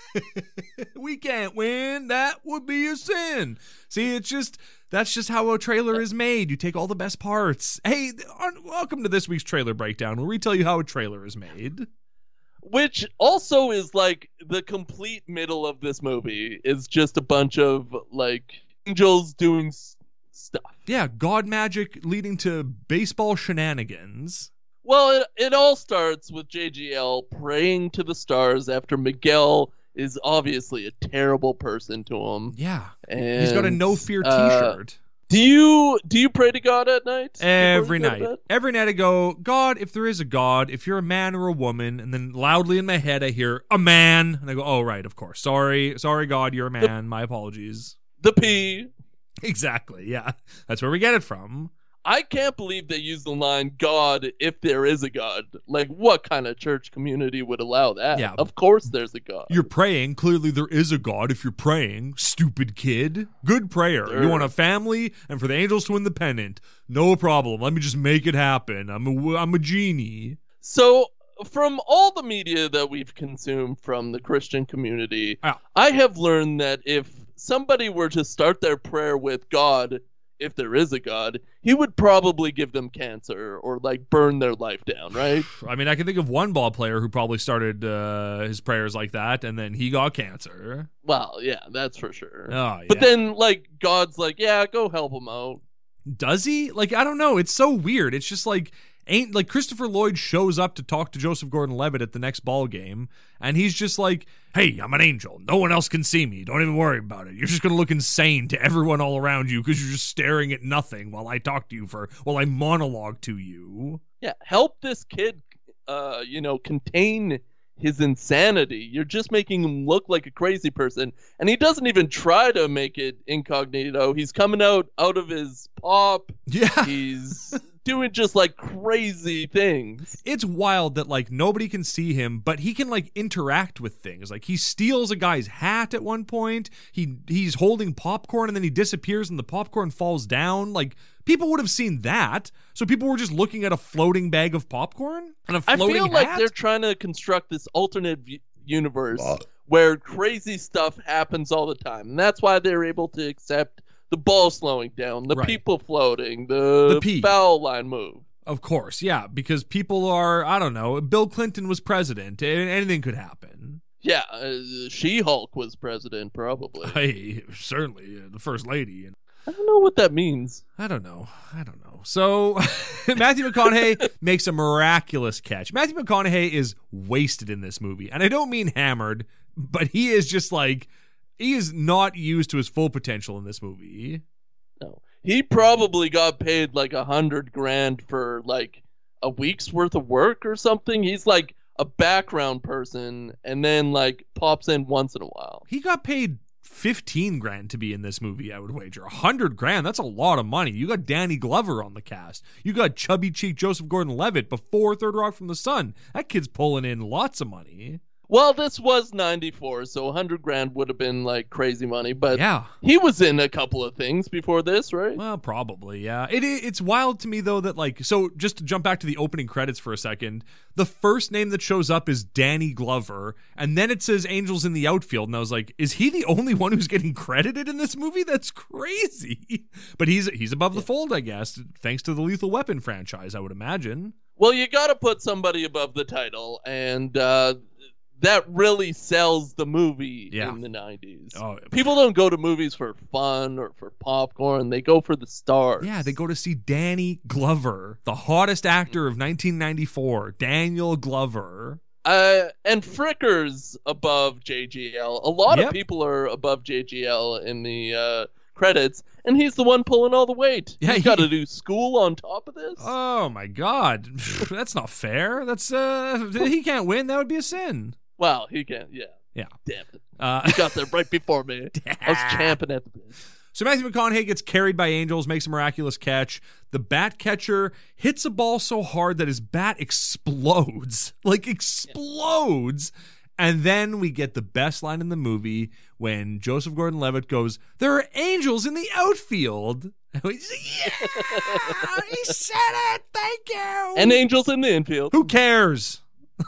We can't win. That would be a sin. See, that's just how a trailer is made. You take all the best parts. Hey, welcome to this week's trailer breakdown, where we tell you how a trailer is made. Which also is the complete middle of this movie is just a bunch of angels doing stuff. Yeah, god magic leading to baseball shenanigans. Well, it all starts with JGL praying to the stars after Miguel is obviously a terrible person to him. Yeah, and he's got a no fear T-shirt. Do you pray to God at night? Every night. Every night I go, God, if there is a God, if you're a man or a woman, and then loudly in my head I hear, a man. And I go, oh, right, of course. Sorry, God, you're a man. My apologies. The P. Exactly, yeah. That's where we get it from. I can't believe they use the line, God, if there is a God. What kind of church community would allow that? Yeah. Of course there's a God. You're praying. Clearly there is a God if you're praying. Stupid kid. Good prayer. Sure. You want a family and for the Angels to win the pennant. No problem. Let me just make it happen. I'm a genie. So, from all the media that we've consumed from the Christian community, I have learned that if somebody were to start their prayer with God, if there is a God, he would probably give them cancer or burn their life down, right? I mean, I can think of one ball player who probably started his prayers like that, and then he got cancer. Well, yeah, that's for sure. Oh, yeah. But then, God's yeah, go help him out. Does he? I don't know. It's so weird. It's just Christopher Lloyd shows up to talk to Joseph Gordon-Levitt at the next ball game, and he's just hey, I'm an angel. No one else can see me. Don't even worry about it. You're just going to look insane to everyone all around you because you're just staring at nothing while I talk to you while I monologue to you. Yeah, help this kid, contain his insanity. You're just making him look like a crazy person, and he doesn't even try to make it incognito. He's coming out of his pop. Yeah. He's doing just crazy things. It's wild that nobody can see him, but he can interact with things. He steals a guy's hat at one point. He's holding popcorn and then he disappears and the popcorn falls down. People would have seen that. So people were just looking at a floating bag of popcorn and a floating hat. I feel they're trying to construct this alternate universe where crazy stuff happens all the time. And that's why they're able to accept the ball slowing down, the people floating, the foul line move. Of course, yeah, because people are, I don't know, Bill Clinton was president, and anything could happen. Yeah, She-Hulk was president, probably. Hey, certainly, the first lady. I don't know what that means. I don't know. So, Matthew McConaughey makes a miraculous catch. Matthew McConaughey is wasted in this movie, and I don't mean hammered, but he is just he is not used to his full potential in this movie. No. He probably got paid $100,000 for a week's worth of work or something. He's like a background person and then like pops in once in a while. He got paid $15,000 to be in this movie, I would wager. $100,000, that's a lot of money. You got Danny Glover on the cast. You got chubby cheek Joseph Gordon-Levitt before Third Rock from the Sun. That kid's pulling in lots of money. Well, this was 94, so $100,000 would have been like crazy money, but yeah, he was in a couple of things before this, right? Well, probably, yeah. It's wild to me, though, that like, so just to jump back to the opening credits for a second, the first name that shows up is Danny Glover, and then it says Angels in the Outfield, and I was like, is he the only one who's getting credited in this movie? That's crazy. But he's above the fold, I guess, thanks to the Lethal Weapon franchise, I would imagine. Well, you gotta put somebody above the title, and that really sells the movie in the 90s. Oh, people don't go to movies for fun or for popcorn. They go for the stars. Yeah, they go to see Danny Glover, the hottest actor of 1994, Daniel Glover. And Fricker's above JGL. A lot of people are above JGL in the credits, and he's the one pulling all the weight. Yeah, he's got to do school on top of this. Oh, my God. That's not fair. That's he can't win. That would be a sin. Well, he can, yeah. Damn it. He got there right before me. I was champing at the bit. So Matthew McConaughey gets carried by Angels, makes a miraculous catch. The bat catcher hits a ball so hard that his bat explodes. Like, explodes. And then we get the best line in the movie when Joseph Gordon-Levitt goes, "There are angels in the outfield." And we say, yeah! He said it! Thank you! And angels in the infield. Who cares?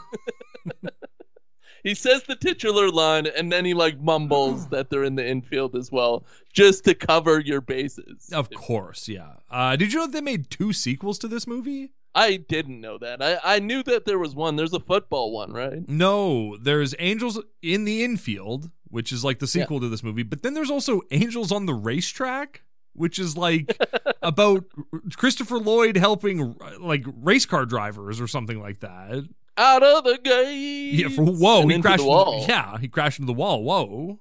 He says the titular line, and then he like mumbles that they're in the infield as well, just to cover your bases. Of course, yeah. Did you know that they made 2 sequels to this movie? I didn't know that. I knew that there was one. There's a football one, right? No, there's Angels in the Infield, which is like the sequel to this movie. But then there's also Angels on the Racetrack, which is like about Christopher Lloyd helping like race car drivers or something like that. Out of the gate. Yeah, whoa, he crashed into the wall. Yeah, he crashed into the wall. Whoa.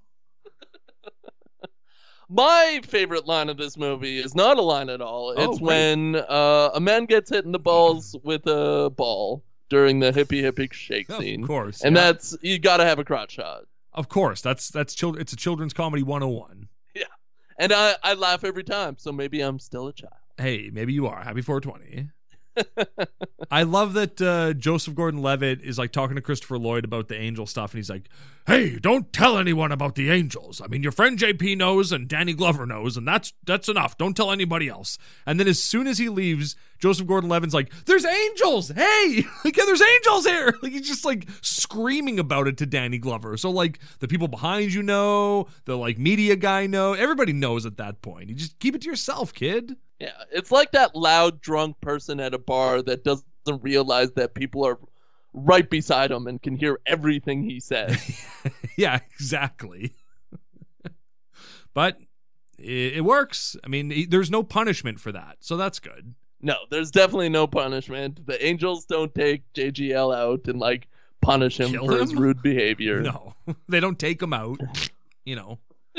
My favorite line of this movie is not a line at all. It's when a man gets hit in the balls with a ball during the hippie shake scene. Of course. And that's, you got to have a crotch shot. Of course. It's a children's comedy 101. Yeah. And I laugh every time, so maybe I'm still a child. Hey, maybe you are. Happy 420. I love that Joseph Gordon-Levitt is like talking to Christopher Lloyd about the angel stuff, and he's like, "Hey, don't tell anyone about the angels. I mean, your friend JP knows and Danny Glover knows, and that's enough. Don't tell anybody else." And then as soon as he leaves, Joseph Gordon-Levitt's like, "There's angels! Hey, like, yeah, there's angels here!" Like, he's just like screaming about it to Danny Glover. So like the people behind you know, the like media guy know, everybody knows at that point. You just keep it to yourself, kid. Yeah, it's like that loud drunk person at a bar that doesn't realize that people are right beside him and can hear everything he says. Yeah, exactly. But it works. I mean, there's no punishment for that, so that's good. No, there's definitely no punishment. The Angels don't take JGL out and like punish him for his rude behavior. No, they don't take him out, you know.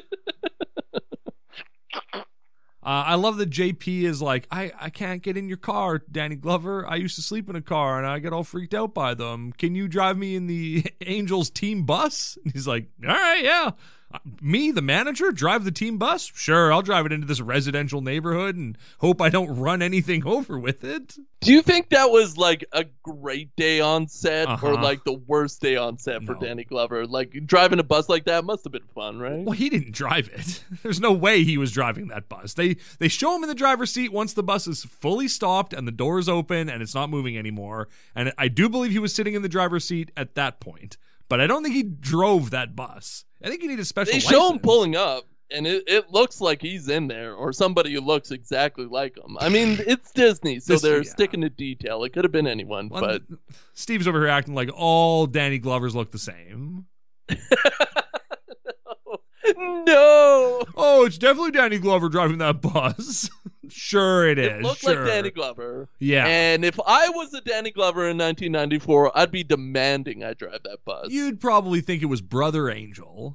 I love that JP is like, I can't get in your car, Danny Glover. I used to sleep in a car, and I get all freaked out by them. Can you drive me in the Angels team bus? And he's like, all right, yeah. Me, the manager, drive the team bus? Sure, I'll drive it into this residential neighborhood and hope I don't run anything over with it. Do you think that was like a great day on set or like the worst day on set for Danny Glover? Like driving a bus like that must have been fun, right? Well, he didn't drive it. There's no way he was driving that bus. They show him in the driver's seat once the bus is fully stopped and the doors open and it's not moving anymore. And I do believe he was sitting in the driver's seat at that point. But I don't think he drove that bus. I think you need a special license. They show him pulling up, and it looks like he's in there, or somebody who looks exactly like him. I mean, it's Disney, so they're sticking to detail. It could have been anyone, but... Steve's over here acting like all Danny Glovers look the same. No! Oh, it's definitely Danny Glover driving that bus. Sure it is. It looks like Danny Glover. Yeah. And if I was a Danny Glover in 1994, I'd be demanding I drive that bus. You'd probably think it was Brother Angel.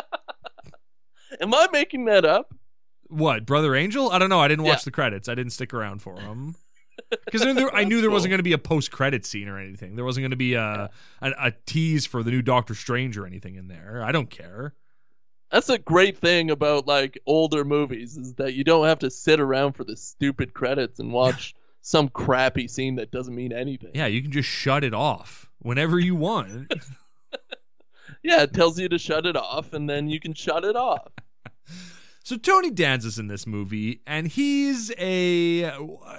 Am I making that up? What, Brother Angel? I don't know. I didn't watch the credits. I didn't stick around for him. Because I knew there wasn't going to be a post-credit scene or anything. There wasn't going to be a tease for the new Doctor Strange or anything in there. I don't care. That's a great thing about like older movies is that you don't have to sit around for the stupid credits and watch some crappy scene that doesn't mean anything. Yeah, you can just shut it off whenever you want. Yeah, it tells you to shut it off, and then you can shut it off. So Tony Danza's in this movie, and he's a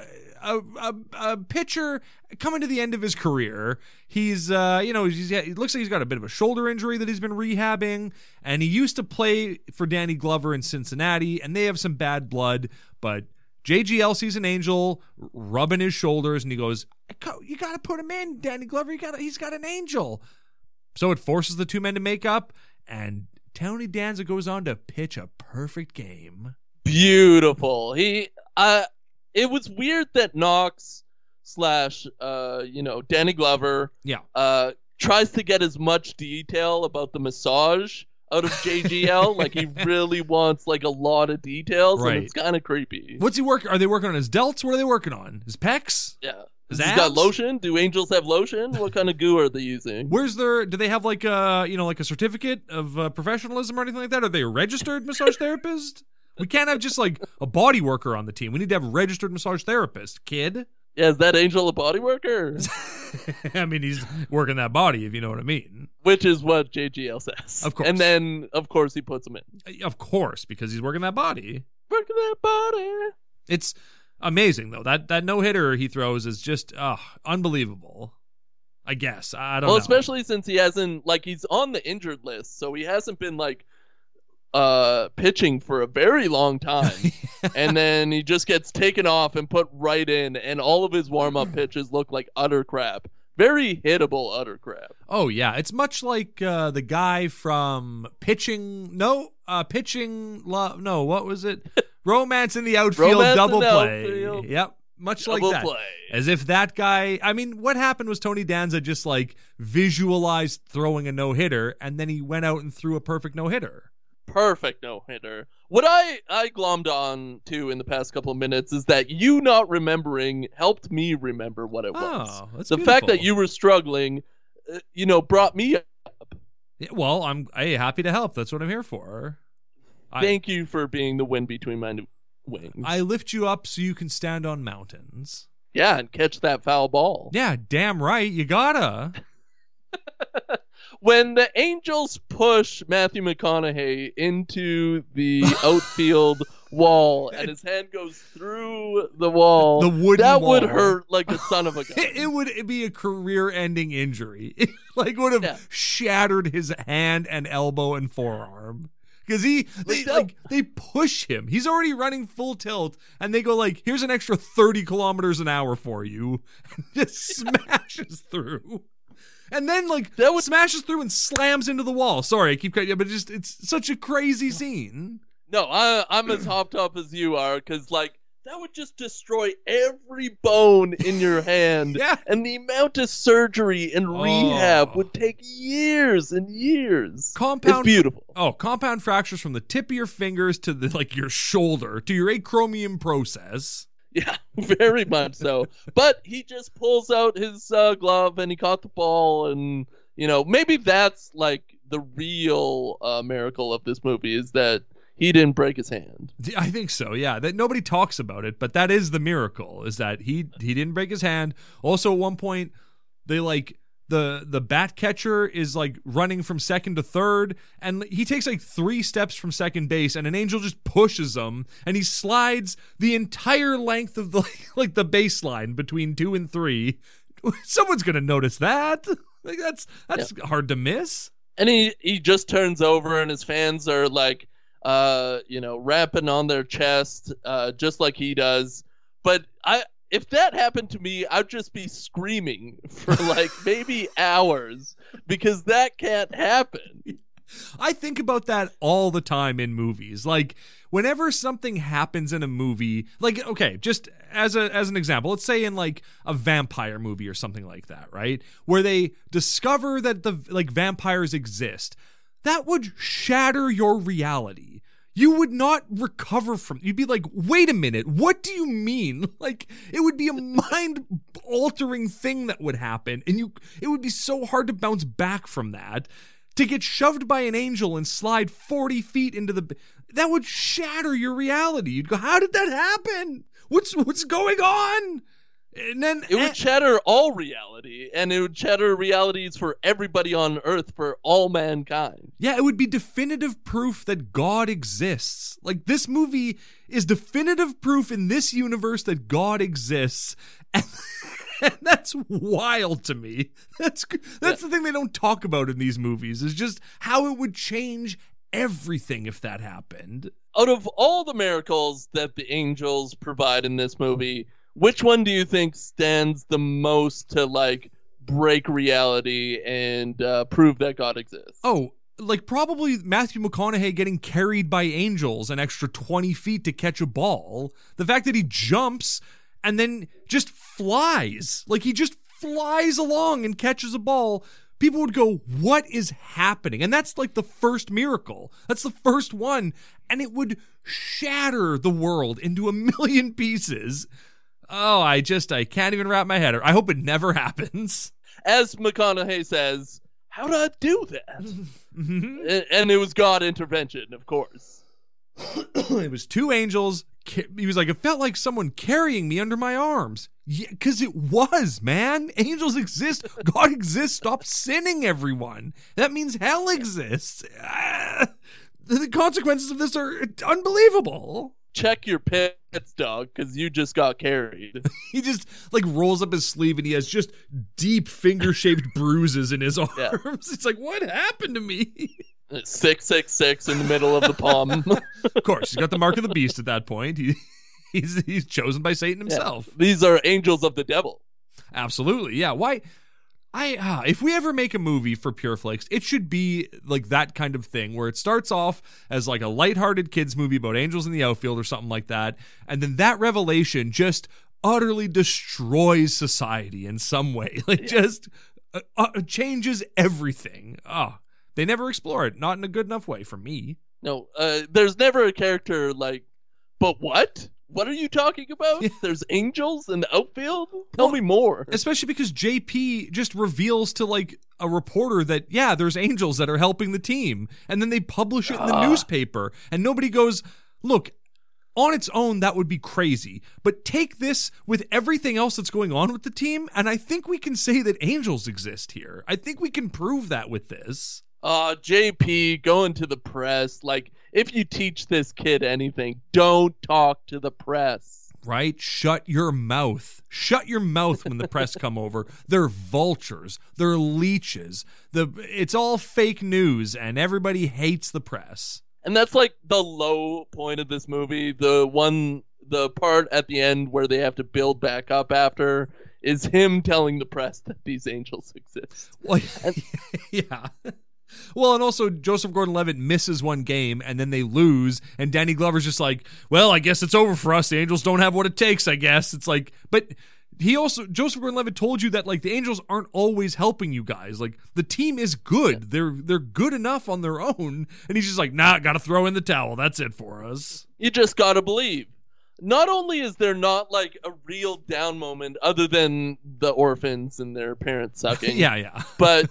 pitcher coming to the end of his career. He's, it looks like he's got a bit of a shoulder injury that he's been rehabbing, and he used to play for Danny Glover in Cincinnati, and they have some bad blood, but JGL sees an angel rubbing his shoulders, and he goes, "You got to put him in, Danny Glover. He's got an angel." So it forces the two men to make up, and Tony Danza goes on to pitch a perfect game. Beautiful. It was weird that Knox / Danny Glover tries to get as much detail about the massage out of JGL. Like he really wants like a lot of details, right. And it's kind of creepy. What's he working? Are they working on his delts? What are they working on? His pecs? Yeah. His He's abs? got lotion. Do angels have lotion? What kind of goo are they using? Do they have like a certificate of professionalism or anything like that? Are they a registered massage therapist? We can't have just like a body worker on the team. We need to have a registered massage therapist, kid. Yeah, is that angel a body worker? I mean, he's working that body, if you know what I mean. Which is what JGL says. Of course. And then, of course, he puts him in. Of course, because he's working that body. Working that body. It's amazing, though. That no-hitter he throws is just unbelievable. I guess. I don't know. Well, especially since he hasn't, like, he's on the injured list, so he hasn't been, like, pitching for a very long time. And then he just gets taken off and put right in, and all of his warm-up pitches look like utter crap. Very hittable utter crap. Oh, yeah. It's much like the guy from What was it? Romance in the Outfield double play. Yep. Much like that. Play. As if that guy, I mean, what happened was Tony Danza just like visualized throwing a no-hitter, and then he went out and threw a perfect no-hitter. Perfect no-hitter. What I glommed on to in the past couple of minutes is that you not remembering helped me remember what it was. Oh, that's the beautiful. fact that you were struggling, brought me up. Yeah, well, I'm happy to help. That's what I'm here for. Thank you for being the wind between my wings. I lift you up so you can stand on mountains. Yeah, and catch that foul ball. Yeah, damn right. You gotta. When the Angels push Matthew McConaughey into the outfield wall and his hand goes through the wall, The wooden that wall. would hurt like a son of a gun. It would be a career-ending injury. It would have shattered his hand and elbow and forearm. Because they push him. He's already running full tilt, and they go like, "Here's an extra 30 kilometers an hour for you," and just smashes through. And then smashes through and slams into the wall. Sorry, I keep cutting you, but it's such a crazy scene. No, I'm as hopped up as you are, because that would just destroy every bone in your hand. Yeah. And the amount of surgery and rehab would take years and years. It's beautiful. Compound fractures from the tip of your fingers to your shoulder to your acromion process. Yeah, very much so. But he just pulls out his glove and he caught the ball, and maybe that's the real miracle of this movie is that he didn't break his hand. I think so, yeah. That nobody talks about it, but that is the miracle, is that he didn't break his hand. Also, at one point, they the bat catcher is running from second to third, and he takes 3 steps from second base, and an angel just pushes him, and he slides the entire length of the the baseline between 2 and 3. Someone's gonna notice that. That's hard to miss. And he just turns over, and his fans are rapping on their chest, just like he does. But if that happened to me, I'd just be screaming for maybe hours, because that can't happen. I think about that all the time in movies. Whenever something happens in a movie, okay, just as an example, let's say in a vampire movie or something like that, right? Where they discover that the vampires exist. That would shatter your reality. you would not recover from. You'd be like, wait a minute, what do you mean? Like, it would be a mind-altering thing that would happen, and it would be so hard to bounce back from that. To get shoved by an angel and slide 40 feet into that would shatter your reality. You'd go, how did that happen? What's going on? And then it would shatter all reality, and it would shatter realities for everybody on Earth, for all mankind. Yeah, it would be definitive proof that God exists. Like, this movie is definitive proof in this universe that God exists. And that's wild to me. That's the thing they don't talk about in these movies, is just how it would change everything if that happened. Out of all the miracles that the angels provide in this movie, which one do you think stands the most to, like, break reality and prove that God exists? Oh, like, probably Matthew McConaughey getting carried by angels an extra 20 feet to catch a ball. The fact that he jumps and then just flies. Like, he just flies along and catches a ball. People would go, what is happening? And that's like the first miracle. That's the first one. And it would shatter the world into a million pieces. Oh, I can't even wrap my head around. I hope it never happens. As McConaughey says, how did I do that? Mm-hmm. And it was God intervention, of course. It was two angels. He was like, it felt like someone carrying me under my arms. Yeah, because it was, man. Angels exist. God exists. Stop sinning, everyone. That means hell exists. The consequences of this are unbelievable. Check your pets, dog, because you just got carried. He just, like, rolls up his sleeve and he has just deep finger-shaped bruises in his arms. Yeah. It's like, what happened to me? 666 in the middle of the palm. Of course, he's got the mark of the beast at that point. He's chosen by Satan himself. Yeah. These are angels of the devil. Absolutely, yeah. Why? If we ever make a movie for Pureflix, it should be like that kind of thing where it starts off as like a lighthearted kids movie about angels in the outfield or something like that, and then that revelation just utterly destroys society in some way. Like, just changes everything. They never explore it, not in a good enough way for me. No, there's never a character like, but what? What are you talking about? Yeah. There's angels in the outfield? Tell me more. Especially because JP just reveals to, like, a reporter that, yeah, there's angels that are helping the team. And then they publish it in the newspaper. And nobody goes, look, on its own, that would be crazy. But take this with everything else that's going on with the team, and I think we can say that angels exist here. I think we can prove that with this. JP going to the press. Like, if you teach this kid anything, don't talk to the press. Right? Shut your mouth. Shut your mouth when the press come over. They're vultures. They're leeches. It's all fake news, and everybody hates the press. And that's like the low point of this movie. The part at the end where they have to build back up after is him telling the press that these angels exist. Well, yeah. Well, and also Joseph Gordon-Levitt misses one game and then they lose, and Danny Glover's just like, well, I guess it's over for us. The Angels don't have what it takes, I guess. It's like, but Joseph Gordon-Levitt told you that, like, the Angels aren't always helping you guys. Like, the team is good. They're good enough on their own. And he's just like, nah, gotta throw in the towel. That's it for us. You just gotta believe. Not only is there not, like, a real down moment other than the orphans and their parents sucking. Yeah. But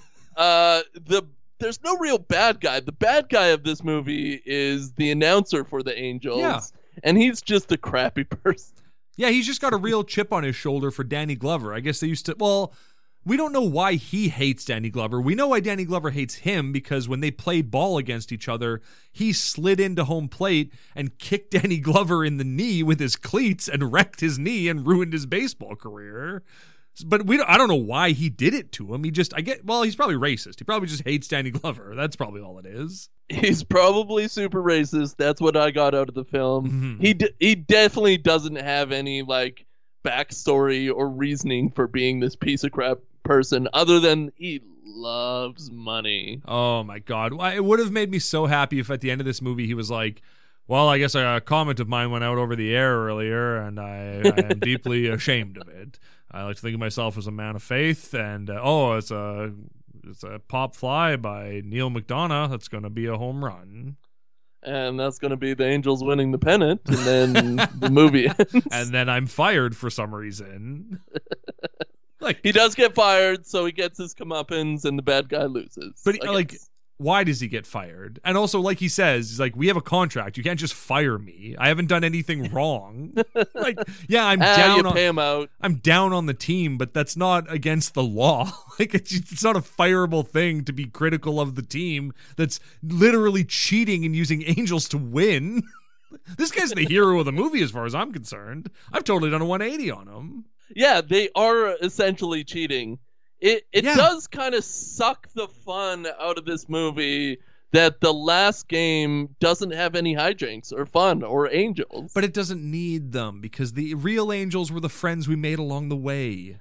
there's no real bad guy. The bad guy of this movie is the announcer for the Angels. Yeah. And he's just a crappy person. Yeah, he's just got a real chip on his shoulder for Danny Glover. I guess they used to... Well, we don't know why he hates Danny Glover. We know why Danny Glover hates him, because when they played ball against each other, he slid into home plate and kicked Danny Glover in the knee with his cleats and wrecked his knee and ruined his baseball career. But I don't know why he did it to him. He's probably racist. He probably just hates Danny Glover. That's probably all it is. He's probably super racist. That's what I got out of the film. Mm-hmm. He definitely doesn't have any, like, backstory or reasoning for being this piece of crap person other than he loves money. Oh my God. It would have made me so happy if at the end of this movie he was like, well, I guess a comment of mine went out over the air earlier, and I am deeply ashamed of it. I like to think of myself as a man of faith, and it's a pop fly by Neil McDonough that's going to be a home run. and that's going to be the Angels winning the pennant, and then the movie ends. And then I'm fired for some reason. Like, he does get fired, so he gets his comeuppance, and the bad guy loses. but like, why does he get fired? And also, like he says, he's like, we have a contract. You can't just fire me. I haven't done anything wrong. Like, yeah, I'm down. You pay him out. I'm down on the team, but that's not against the law. Like, it's not a fireable thing to be critical of the team that's literally cheating and using Angels to win. This guy's the hero of the movie as far as I'm concerned. I've totally done a 180 on him. Yeah, they are essentially cheating. It does kind of suck the fun out of this movie that the last game doesn't have any hijinks or fun or angels. But it doesn't need them because the real Angels were the friends we made along the way.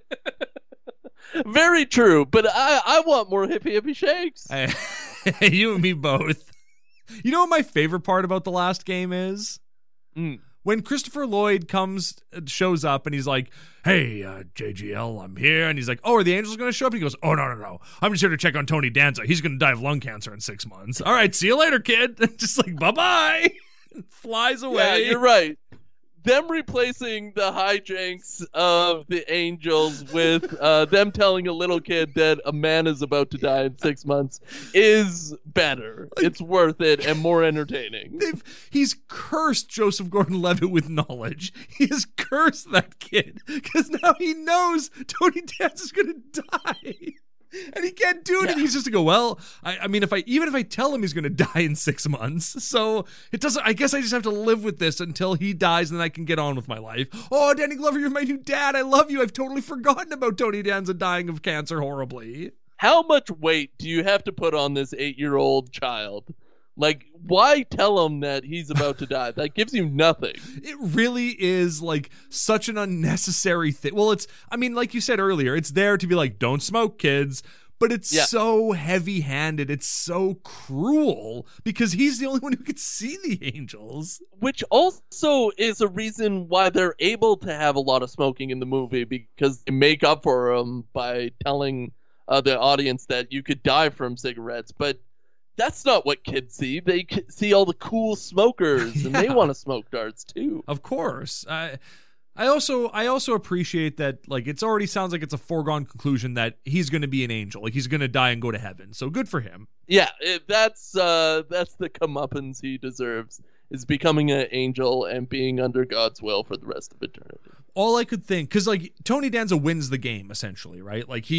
Very true, but I want more hippie shakes. You and me both. You know what my favorite part about the last game is? When Christopher Lloyd shows up and he's like, hey, JGL, I'm here. And he's like, oh, are the Angels going to show up? And he goes, oh, no. I'm just here to check on Tony Danza. He's going to die of lung cancer in 6 months. All right, see you later, kid. Just like, bye-bye. Flies away. Yeah, you're right. Them replacing the hijinks of the Angels with them telling a little kid that a man is about to die in 6 months is better. It's worth it and more entertaining. He's cursed Joseph Gordon-Levitt with knowledge. He has cursed that kid because now he knows Tony Danza is going to die. And he can't do it. Yeah. And he's just to go, well, I mean, if I tell him he's going to die in 6 months, so it doesn't, I guess I just have to live with this until he dies and then I can get on with my life. Oh, Danny Glover, you're my new dad. I love you. I've totally forgotten about Tony Danza dying of cancer horribly. How much weight do you have to put on this 8-year-old child? Like, why tell him that he's about to die? That gives you nothing. It really is, like, such an unnecessary thing. Well, I mean, like you said earlier, it's there to be like, don't smoke, kids. But it's so heavy-handed. It's so cruel because he's the only one who can see the Angels. Which also is a reason why they're able to have a lot of smoking in the movie, because they make up for them by telling the audience that you could die from cigarettes. But that's not what kids see. They see all the cool smokers, and they want to smoke darts too. Of course. I also appreciate that, like, it's already sounds like it's a foregone conclusion that he's going to be an angel, like he's going to die and go to heaven. So good for him. Yeah, that's the comeuppance he deserves, is becoming an angel and being under God's will for the rest of eternity. All I could think, because like Tony Danza wins the game essentially, right? Like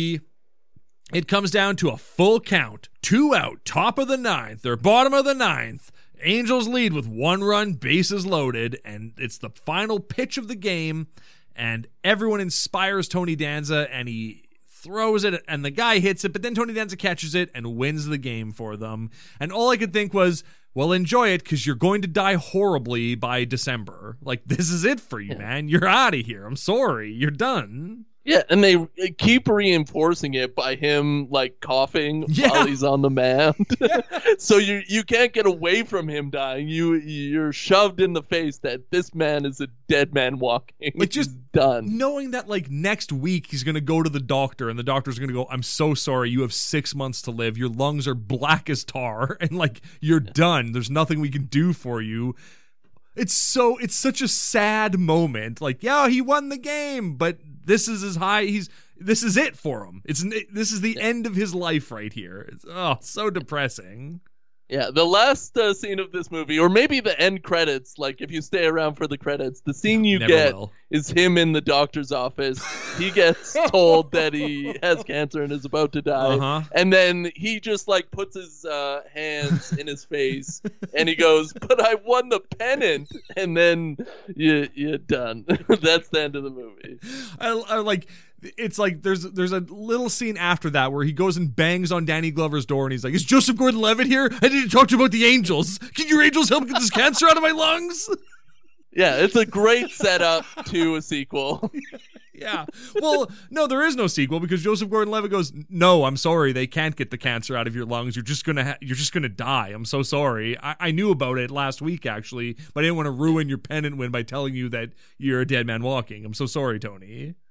it comes down to a full count, 2 out, top of the 9th or bottom of the 9th. Angels lead with 1 run, bases loaded, and it's the final pitch of the game, and everyone inspires Tony Danza, and he throws it, and the guy hits it, but then Tony Danza catches it and wins the game for them. And all I could think was, well, enjoy it, because you're going to die horribly by December. Like, this is it for you, man. You're out of here. I'm sorry. You're done. Yeah, and they keep reinforcing it by him, like, coughing while he's on the mound. So you can't get away from him dying. You're shoved in the face that this man is a dead man walking. Like, just done. Knowing that, like, next week he's going to go to the doctor, and the doctor's going to go, I'm so sorry, you have 6 months to live. Your lungs are black as tar, and, like, you're done. There's nothing we can do for you. It's such a sad moment. Like, yeah, he won the game, but this is his high. This is it for him. This is the end of his life right here. It's so depressing. Yeah, the last scene of this movie, or maybe the end credits, like if you stay around for the credits, the scene you get is him in the doctor's office. He gets told that he has cancer and is about to die. And then he just like puts his hands in his face and he goes, but I won the pennant. And then you're done. That's the end of the movie. I like... It's like there's a little scene after that where he goes and bangs on Danny Glover's door and he's like, is Joseph Gordon-Levitt here? I need to talk to you about the Angels. Can your Angels help get this cancer out of my lungs? Yeah, it's a great setup to a sequel. Yeah. Well, no, there is no sequel because Joseph Gordon-Levitt goes, no, I'm sorry. They can't get the cancer out of your lungs. You're just gonna die. I'm so sorry. I knew about it last week, actually, but I didn't want to ruin your pennant win by telling you that you're a dead man walking. I'm so sorry, Tony.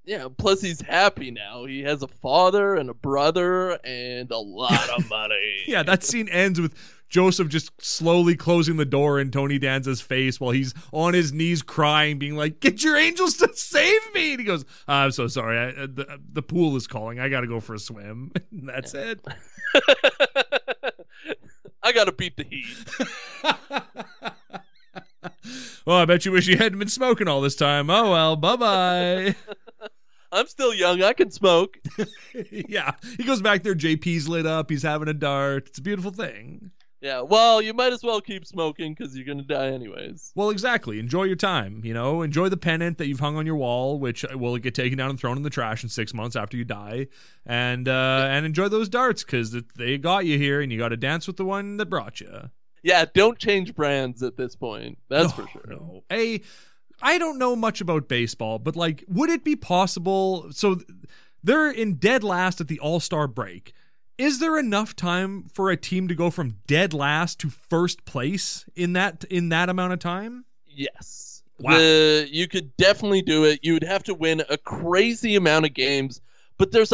Yeah, plus he's happy now. He has a father and a brother and a lot of money. Yeah, that scene ends with Joseph just slowly closing the door in Tony Danza's face while he's on his knees crying, being like, "Get your angels to save me!" And he goes, "I'm so sorry. The pool is calling. I got to go for a swim." And that's it. I got to beat the heat. Well, I bet you wish you hadn't been smoking all this time. Oh, well, bye-bye. I'm still young. I can smoke. Yeah. He goes back there. JP's lit up. He's having a dart. It's a beautiful thing. Yeah, well, you might as well keep smoking because you're going to die anyways. Well, exactly. Enjoy your time, you know. Enjoy the pennant that you've hung on your wall, which will get taken down and thrown in the trash in 6 months after you die. And enjoy those darts because they got you here and you got to dance with the one that brought you. Yeah, don't change brands at this point. That's for sure. No. I don't know much about baseball, but, like, would it be possible? So they're in dead last at the All-Star break. Is there enough time for a team to go from dead last to first place in that amount of time? Yes. Wow. You could definitely do it. You would have to win a crazy amount of games, but there's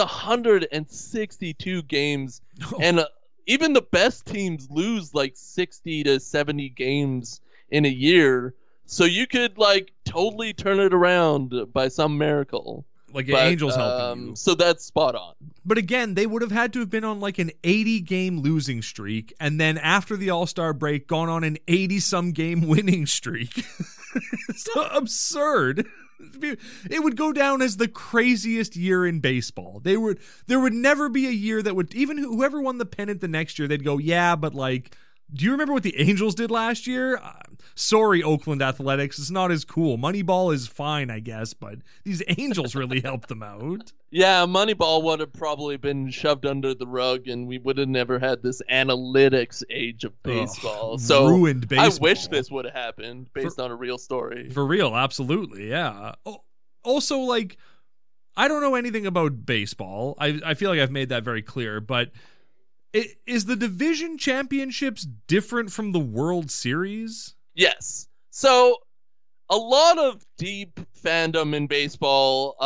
162 games, and even the best teams lose like 60 to 70 games in a year. So you could like totally turn it around by some miracle. Like Angels helping you. So that's spot on. But again, they would have had to have been on like an 80-game losing streak, and then after the All-Star break, gone on an 80-some game winning streak. It's so absurd. It would go down as the craziest year in baseball. There would never be a year that would, even whoever won the pennant the next year, they'd go, yeah, but like, do you remember what the Angels did last year? Sorry, Oakland Athletics. It's not as cool. Moneyball is fine, I guess, but these Angels really helped them out. Yeah, Moneyball would have probably been shoved under the rug, and we would have never had this analytics age of baseball. So ruined baseball. I wish this would have happened based on a real story. For real, absolutely, yeah. Also, like, I don't know anything about baseball. I feel like I've made that very clear, but is the division championships different from the World Series? Yes. So a lot of deep fandom in baseball,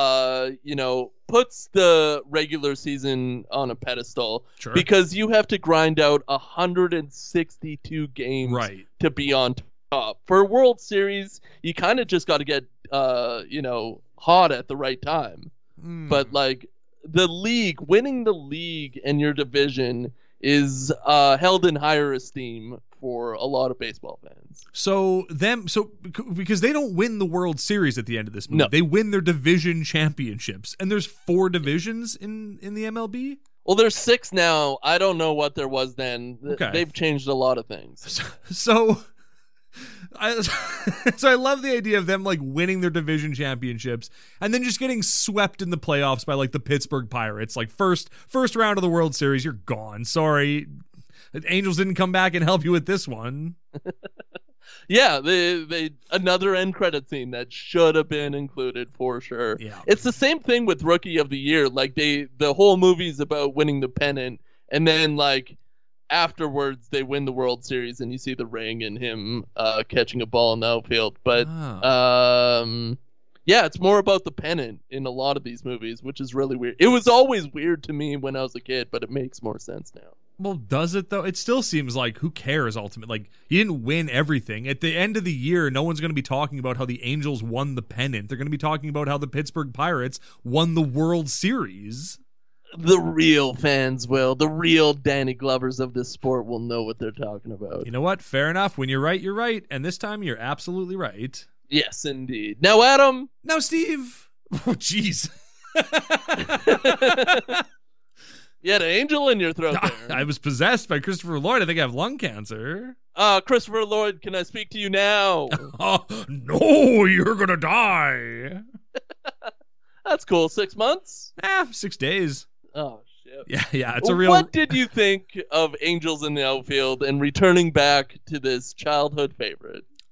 puts the regular season on a pedestal. Sure. Because you have to grind out 162 games to be on top. For a World Series, you kind of just got to get, hot at the right time. But like winning the league and your division is held in higher esteem for a lot of baseball fans. So because they don't win the World Series at the end of this movie, no. They win their division championships, and there's 4 divisions in the MLB. Well, there's 6 now. I don't know what there was then. Okay. They've changed a lot of things. So I love the idea of them like winning their division championships and then just getting swept in the playoffs by like the Pittsburgh Pirates. Like first round of the World Series, you're gone. Sorry. The Angels didn't come back and help you with this one. Yeah, they another end credit scene that should have been included for sure. Yeah. It's the same thing with Rookie of the Year. Like the whole movie's about winning the pennant, and then like afterwards they win the World Series and you see the ring and him catching a ball in the outfield. But yeah, it's more about the pennant in a lot of these movies, which is really weird. It was always weird to me when I was a kid, but it makes more sense now. Well, does it though? It still seems like, who cares ultimately? Like, you didn't win everything. At the end of the year, no one's going to be talking about how the Angels won the pennant. They're going to be talking about how the Pittsburgh Pirates won the World Series. The real fans will. The real Danny Glovers of this sport will know what they're talking about. You know what? Fair enough. When you're right, you're right. And this time, you're absolutely right. Yes, indeed. Now, Adam. Now, Steve. Oh, jeez. You had an angel in your throat there. I was possessed by Christopher Lloyd. I think I have lung cancer. Christopher Lloyd, can I speak to you now? No, you're going to die. That's cool. 6 months? 6 days. Oh, shit. Yeah, it's a real... What did you think of Angels in the Outfield and returning back to this childhood favorite?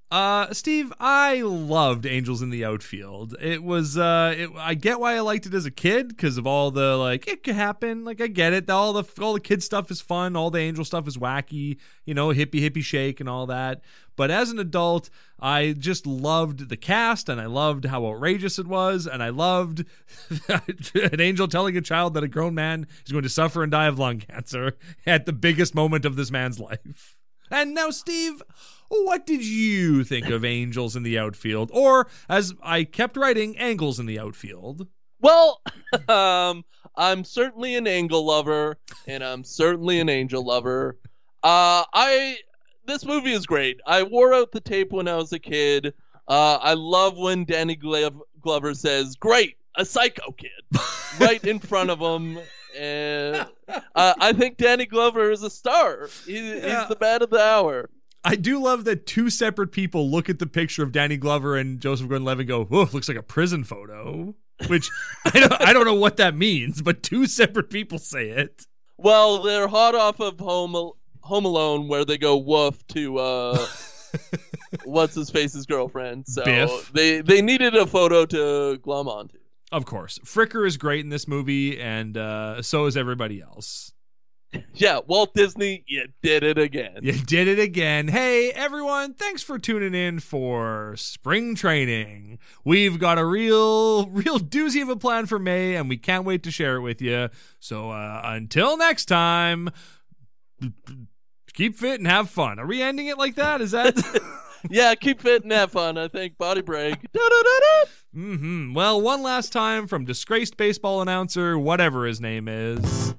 Steve, I loved Angels in the Outfield. It was, I get why I liked it as a kid because of all the, like, it could happen. Like, I get it. All the kid stuff is fun. All the Angel stuff is wacky, hippie shake and all that. But as an adult, I just loved the cast and I loved how outrageous it was. And I loved an angel telling a child that a grown man is going to suffer and die of lung cancer at the biggest moment of this man's life. And now, Steve, what did you think of Angels in the Outfield? Or, as I kept writing, Angles in the Outfield? Well, I'm certainly an angle lover, and I'm certainly an angel lover. This movie is great. I wore out the tape when I was a kid. I love when Danny Glover says, "Great, a psycho kid," right in front of him. And I think Danny Glover is a star. He's the man of the hour. I do love that two separate people look at the picture of Danny Glover and Joseph Gordon-Levitt and go, "Whoa, looks like a prison photo," which I don't know what that means, but two separate people say it. Well, they're hot off of Home Alone, where they go woof to what's his face's girlfriend. So Biff. They needed a photo to glom onto. Of course, Fricker is great in this movie, and so is everybody else. Yeah, Walt Disney, you did it again. You did it again. Hey, everyone, thanks for tuning in for Spring Training. We've got a real doozy of a plan for May, and we can't wait to share it with you. So until next time, keep fit and have fun. Are we ending it like that? Is that... Yeah, keep fit and have fun, I think. Body break. Mm-hmm. Well, one last time from disgraced baseball announcer, whatever his name is.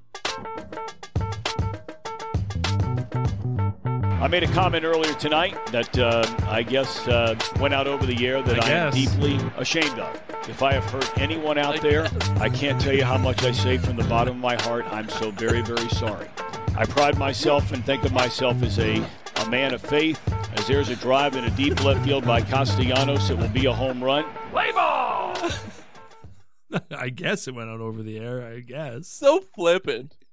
I made a comment earlier tonight that I guess went out over the air that I am deeply ashamed of. If I have hurt anyone out there, I can't tell you how much I say from the bottom of my heart. I'm so very, very sorry. I pride myself and think of myself as a man of faith. As there's a drive in a deep left field by Castellanos, it will be a home run. Play ball! I guess it went out over the air, I guess. So flippant.